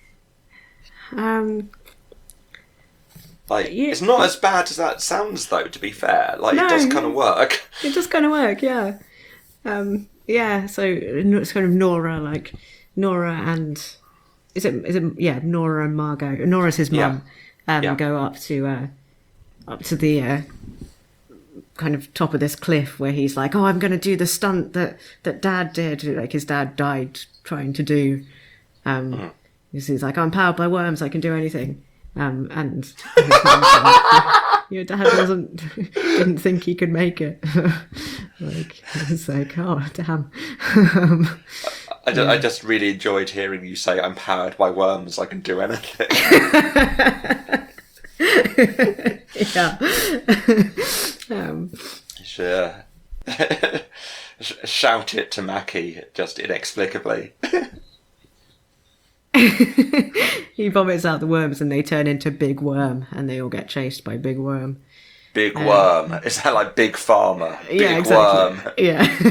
Um. Like Yeah. it's not as bad as that sounds, though. To be fair, like No. it does kind of work. It does kind of work, yeah. Um, yeah, so it's kind of Nora, like Nora and is it is it yeah Nora and Margot. Nora's his mum. Um, Yeah. go up to uh, up to the uh, kind of top of this cliff where he's like, oh, I'm going to do the stunt that that Dad did. Like his dad died trying to do. Um, Mm. He's like, I'm powered by worms. I can do anything. Um, and his mum's like, your dad wasn't didn't think he could make it. Like it's like, oh damn. um, I, ju- I just really enjoyed hearing you say, "I'm powered by worms. I can do anything." yeah. um, Sure. Sh- Shout it to Mackie just inexplicably. he vomits out the worms and they turn into Big Worm and they all get chased by Big Worm. Big worm. Is that like Big Farmer? Big Yeah, exactly. worm.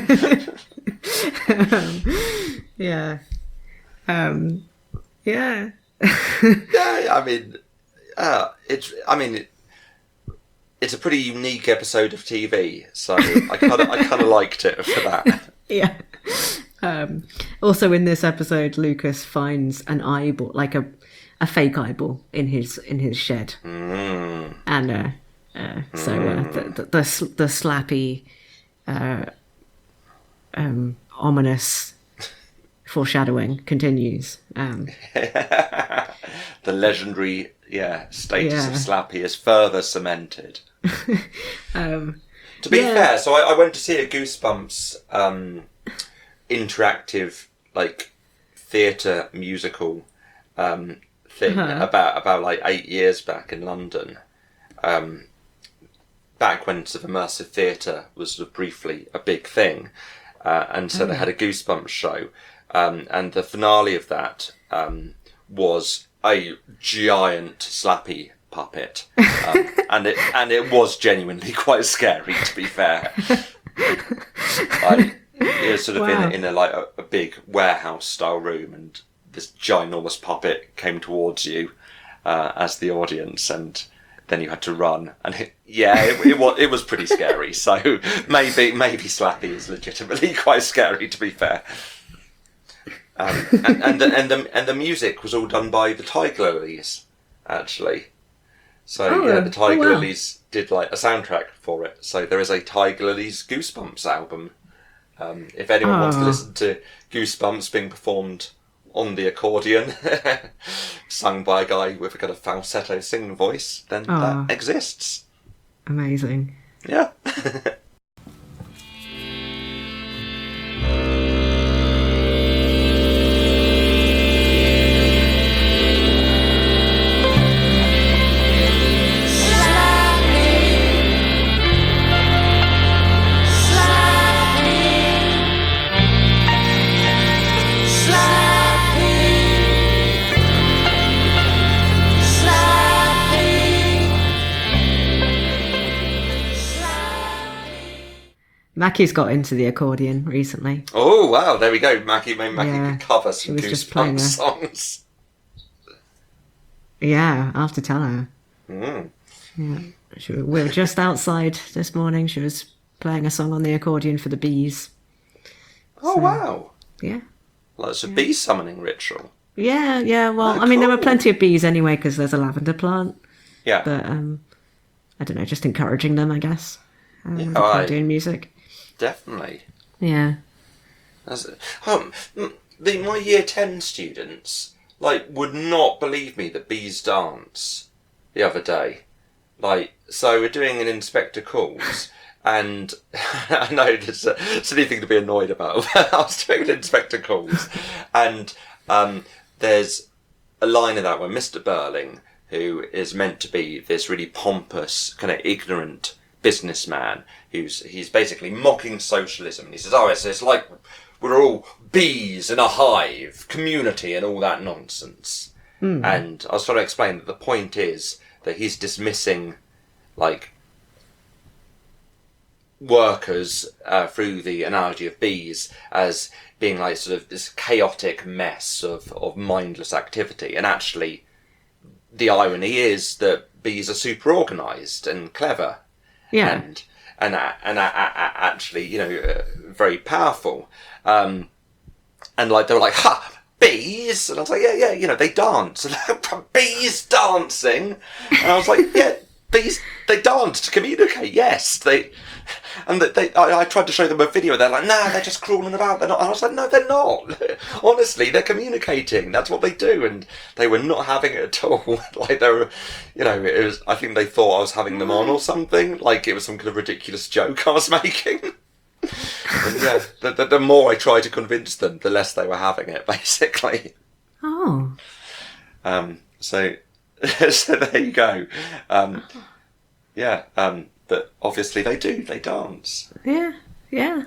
Yeah. um, yeah. Um, yeah. Yeah, I mean, uh, it's. I mean, it, it's a pretty unique episode of T V, so I kind of, I kind of liked it for that. Yeah. Um, also in this episode, Lucas finds an eyeball, like a, a fake eyeball in his in his shed, Mm. and uh, uh, so uh, the, the the sl- the slappy, uh, um, ominous foreshadowing continues. Um, The legendary, yeah, status Yeah. of Slappy is further cemented. um, To be Yeah. fair, so I, I went to see a Goosebumps um, interactive, like, theatre musical um, thing Uh-huh. about about like eight years back in London. Um, back when sort of immersive theatre was sort of briefly a big thing, uh, and so they had a Goosebumps show, um, and the finale of that um, was a giant Slappy puppet, um, and it and it was genuinely quite scary, to be fair. Like, it was sort of Wow. in, in a like a, a big warehouse style room, and this ginormous puppet came towards you uh, as the audience, and then you had to run. And it, yeah, it, it was it was pretty scary. So maybe maybe Slappy is legitimately quite scary, to be fair. Um, and and the, and the and the music was all done by the Tiger Lilies, actually. So Oh, yeah, the Tiger oh, wow. Lilies did like a soundtrack for it. So there is a Tiger Lilies Goosebumps album. Um, if anyone wants to Oh. listen to Goosebumps being performed on the accordion, sung by a guy with a kind of falsetto singing voice, then Oh. that exists. amazing. Yeah. Mackie's got into the accordion recently. Oh wow, there we go. Mackie made Mackie Yeah, could cover she some was just playing Goosebumps a- songs. Yeah, I'll have to tell her. Mm. Yeah, she, we were just outside this morning. She was playing a song on the accordion for the bees. Oh So- wow. Yeah. Like it's a bee summoning ritual. Yeah, yeah. Well, Oh, I mean, there were cool. plenty of bees anyway because there's a lavender plant. Yeah. But um, I don't know, just encouraging them, I guess. Um, Yeah, with I- accordion music. Definitely. Yeah. That's it. Um, mm, the, my year ten students like would not believe me that bees dance the other day. Like, so we're doing an inspector calls, and I know it's a silly thing to be annoyed about. But I was doing an inspector calls, and um, there's a line of that where Mister Burling, who is meant to be this really pompous, kind of ignorant businessman who's he's basically mocking socialism. And he says, "Oh, it's, it's like we're all bees in a hive, community, and all that nonsense." Mm. And I was trying to explain that the point is that he's dismissing, like, workers uh, through the analogy of bees as being like sort of this chaotic mess of, of mindless activity. And actually, the irony is that bees are super organised and clever. Yeah. And and uh, and uh, uh, actually, you know, uh, very powerful. Um, and like they were like, ha, bees, and I was like, yeah, yeah, you know, they dance. And bees dancing, and I was like, yeah, bees, they dance to communicate. Yes, they. And they, I, I tried to show them a video. They're like, nah, they're just crawling about. They're not. And I was like, no, they're not. Honestly, they're communicating. That's what they do. And they were not having it at all. Like they were, you know, it was. I think they thought I was having them on or something. Like it was some kind of ridiculous joke I was making. And yeah, the, the, the more I tried to convince them, the less they were having it, basically. Oh. Um. So, so there you go. Um. Yeah. Um. But obviously they do. They dance. Yeah. Yeah.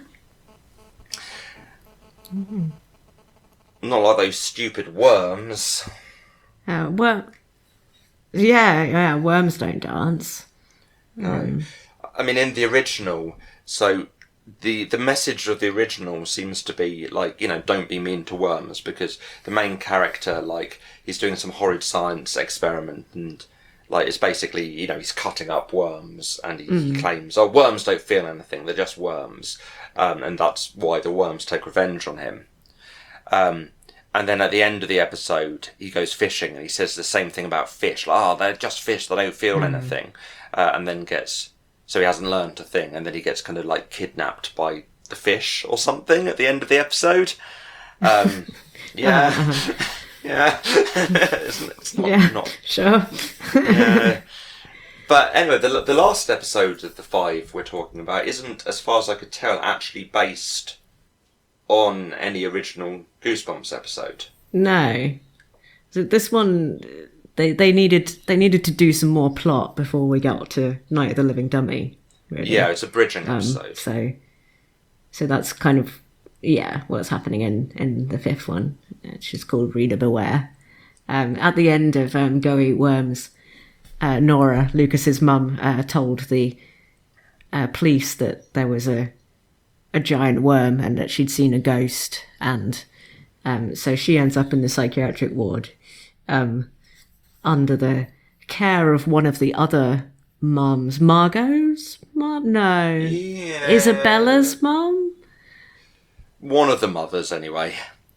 Mm-hmm. Not like those stupid worms. Uh, well. Yeah. Yeah. Worms don't dance. No. Um, I mean, in the original, so. The the message of the original seems to be like, you know, don't be mean to worms, because the main character, like, he's doing some horrid science experiment and like it's basically, you know, he's cutting up worms and he, mm. he claims, oh, worms don't feel anything, they're just worms, um, and that's why the worms take revenge on him. Um, and then at the end of the episode, he goes fishing and he says the same thing about fish, like, oh, they're just fish, they don't feel mm. anything, uh, and then gets. So he hasn't learned a thing, and then he gets kind of like kidnapped by the fish or something at the end of the episode. Um, yeah, yeah, it's, it's not, yeah, not sure. yeah. But anyway, the the last episode of the five we're talking about isn't, as far as I could tell, actually based on any original Goosebumps episode. No, so this one. They they needed they needed to do some more plot before we got to Night of the Living Dummy. Really. Yeah, it's a bridging Um, episode. so, so that's kind of yeah what's happening in, in the fifth one. It's just called Reader Beware. Um, at the end of um, Go Eat Worms, uh, Nora, Lucas's mum, uh, told the uh, police that there was a a giant worm and that she'd seen a ghost, and um, so she ends up in the psychiatric ward. Um, under the care of one of the other mums. Margot's mum? No. Yeah. Isabella's mum? One of the mothers, anyway.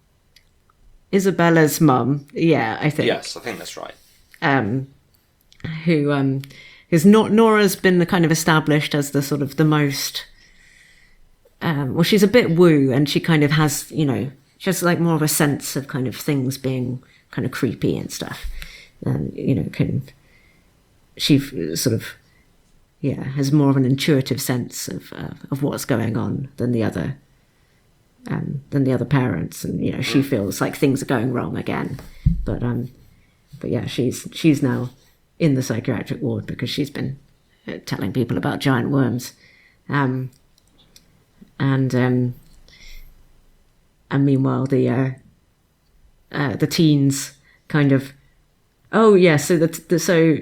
Isabella's mum, yeah, I think. Yes, I think that's right. Um, who, um, is not, Nora's been the kind of established as the sort of the most, um, well, she's a bit woo, and she kind of has, you know, she has like more of a sense of kind of things being kind of creepy and stuff. And, you know, can she sort of, yeah, has more of an intuitive sense of uh, of what's going on than the other, um, than the other parents, and you know, she feels like things are going wrong again. But um, but yeah, she's she's now in the psychiatric ward because she's been uh, telling people about giant worms, um, and um, and meanwhile the uh, uh, the teens kind of. Oh yeah, so the, the so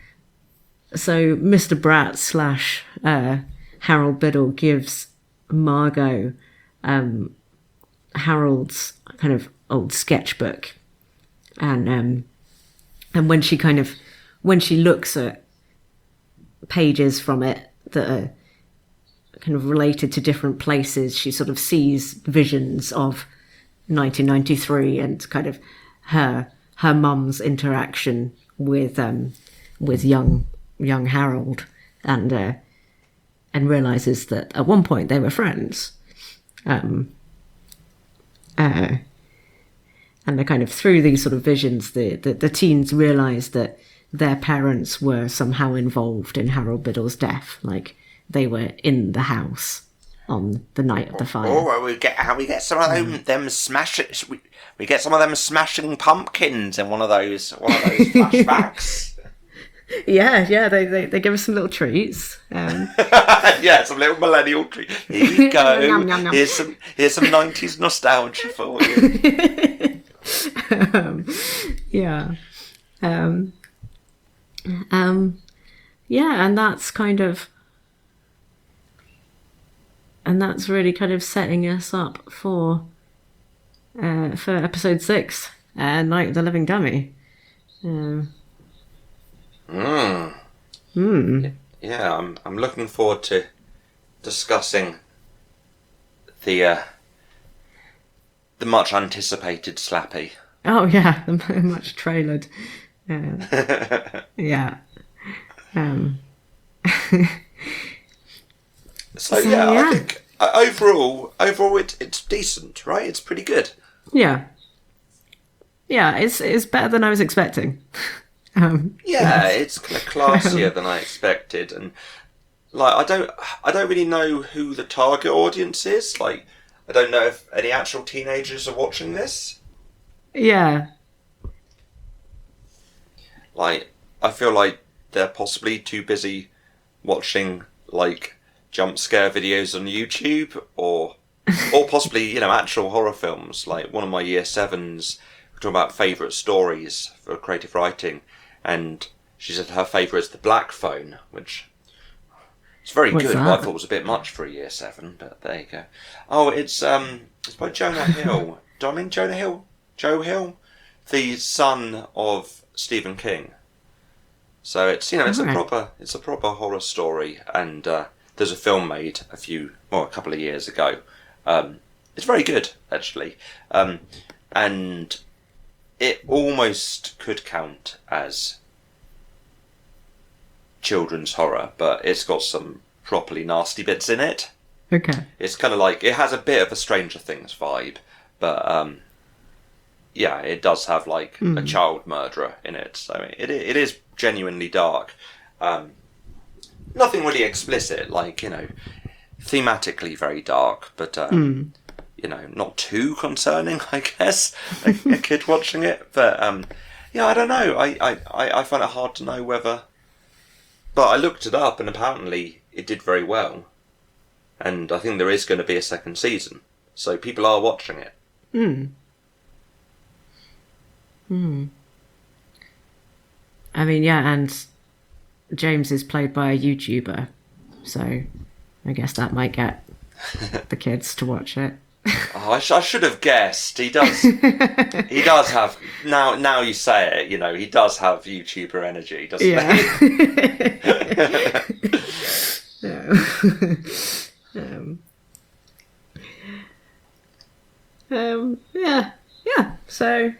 so Mister Bratt slash uh, Harold Biddle gives Margot um, Harold's kind of old sketchbook, and um, and when she kind of when she looks at pages from it that are kind of related to different places, she sort of sees visions of nineteen ninety-three and kind of her. her mum's interaction with um, with young young Harold, and uh, and realizes that at one point they were friends, um, uh, and they kind of through these sort of visions, the, the the teens realize that their parents were somehow involved in Harold Biddle's death, like they were in the house on the night of the fire. Or we get how we get some of them, mm. them smash we, we get some of them smashing pumpkins in one of those one of those flashbacks. Yeah, yeah, they, they, they give us some little treats. Um, Yeah, some little millennial treat. Here you go. Nom, nom, nom. Here's some here's some nineties nostalgia for you. um, yeah. Um, um, yeah, and that's kind of, and that's really kind of setting us up for, uh, for episode six, uh, Night of the Living Dummy. Um, Mm. hmm. Yeah, I'm I'm looking forward to discussing the uh, the much anticipated Slappy. Oh yeah, the much trailered. Uh, yeah. Um. So, So, yeah, yeah. I think uh, overall, overall, it, it's decent, right? It's pretty good. Yeah. Yeah, it's it's better than I was expecting. um, Yeah, it's kind of classier than I expected, and like I don't, I don't really know who the target audience is. Like, I don't know if any actual teenagers are watching this. yeah. Like, I feel like they're possibly too busy watching like jump scare videos on YouTube, or or possibly you know actual horror films. Like one of my year sevens, we're talking about favourite stories for creative writing, and she said her favourite is The Black Phone, which it's very What's good. that? But I thought it was a bit much for a year seven, but there you go. Oh, it's um, it's by Jonah Hill. Darling Jonah Hill, Joe Hill, the son of Stephen King. So it's you know it's Alright. a proper it's a proper horror story, and uh, there's a film made a few well a couple of years ago. Um, it's very good actually, um, and it almost could count as children's horror, but it's got some properly nasty bits in it. Okay. It's kind of like it has a bit of a Stranger Things vibe, but um, yeah, it does have like a child murderer in it, so it it is genuinely dark. Um, nothing really explicit, like you know, thematically very dark, but um, you know, not too concerning, I guess. A, a kid watching it, but um, yeah, I don't know. I, I, I I find it hard to know whether. But I looked it up, and apparently it did very well, and I think there is going to be a second season, so people are watching it. Hmm. Hmm. I mean, yeah, and James is played by a YouTuber, so I guess that might get the kids to watch it. Oh, I, sh- I should have guessed. He does. He does have now. Now you say it, you know, he does have YouTuber energy, doesn't Yeah. he? um, um, yeah, yeah. So,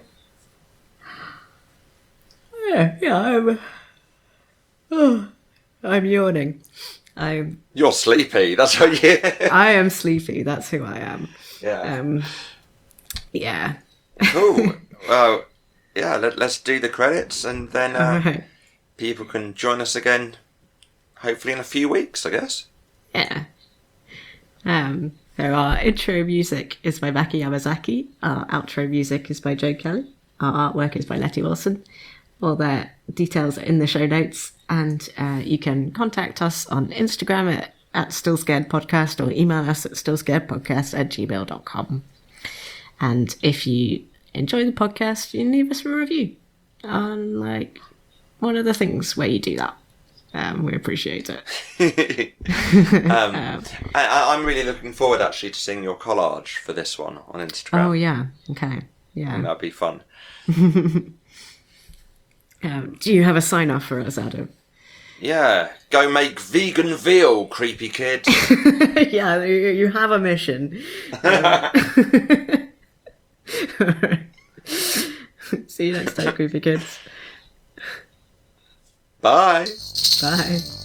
yeah, yeah. I'm. Oh, I'm yawning. I'm. You're sleepy. That's what you. I am sleepy. That's who I am. Yeah. Um. Yeah. Cool. Well, yeah. Let, let's do the credits, and then uh, Alright. people can join us again. Hopefully in a few weeks, I guess. Yeah. Um. So our intro music is by Maki Yamazaki. Our outro music is by Joe Kelly. Our artwork is by Letty Wilson. All their details are in the show notes, and uh, you can contact us on Instagram at, at Still Scared Podcast, or email us at stillscaredpodcast at gmail dot com. And if you enjoy the podcast, you can leave us a review on like one of the things where you do that. Um, we appreciate it. um, I, I- I'm really looking forward actually to seeing your collage for this one on Instagram. Oh yeah, okay, I think yeah. that'd be fun. Um, do you have a sign off for us, Adam? Yeah, go make vegan veal, creepy kid. Yeah, you, you have a mission. Um, alright. See you next time, creepy kids. Bye. Bye.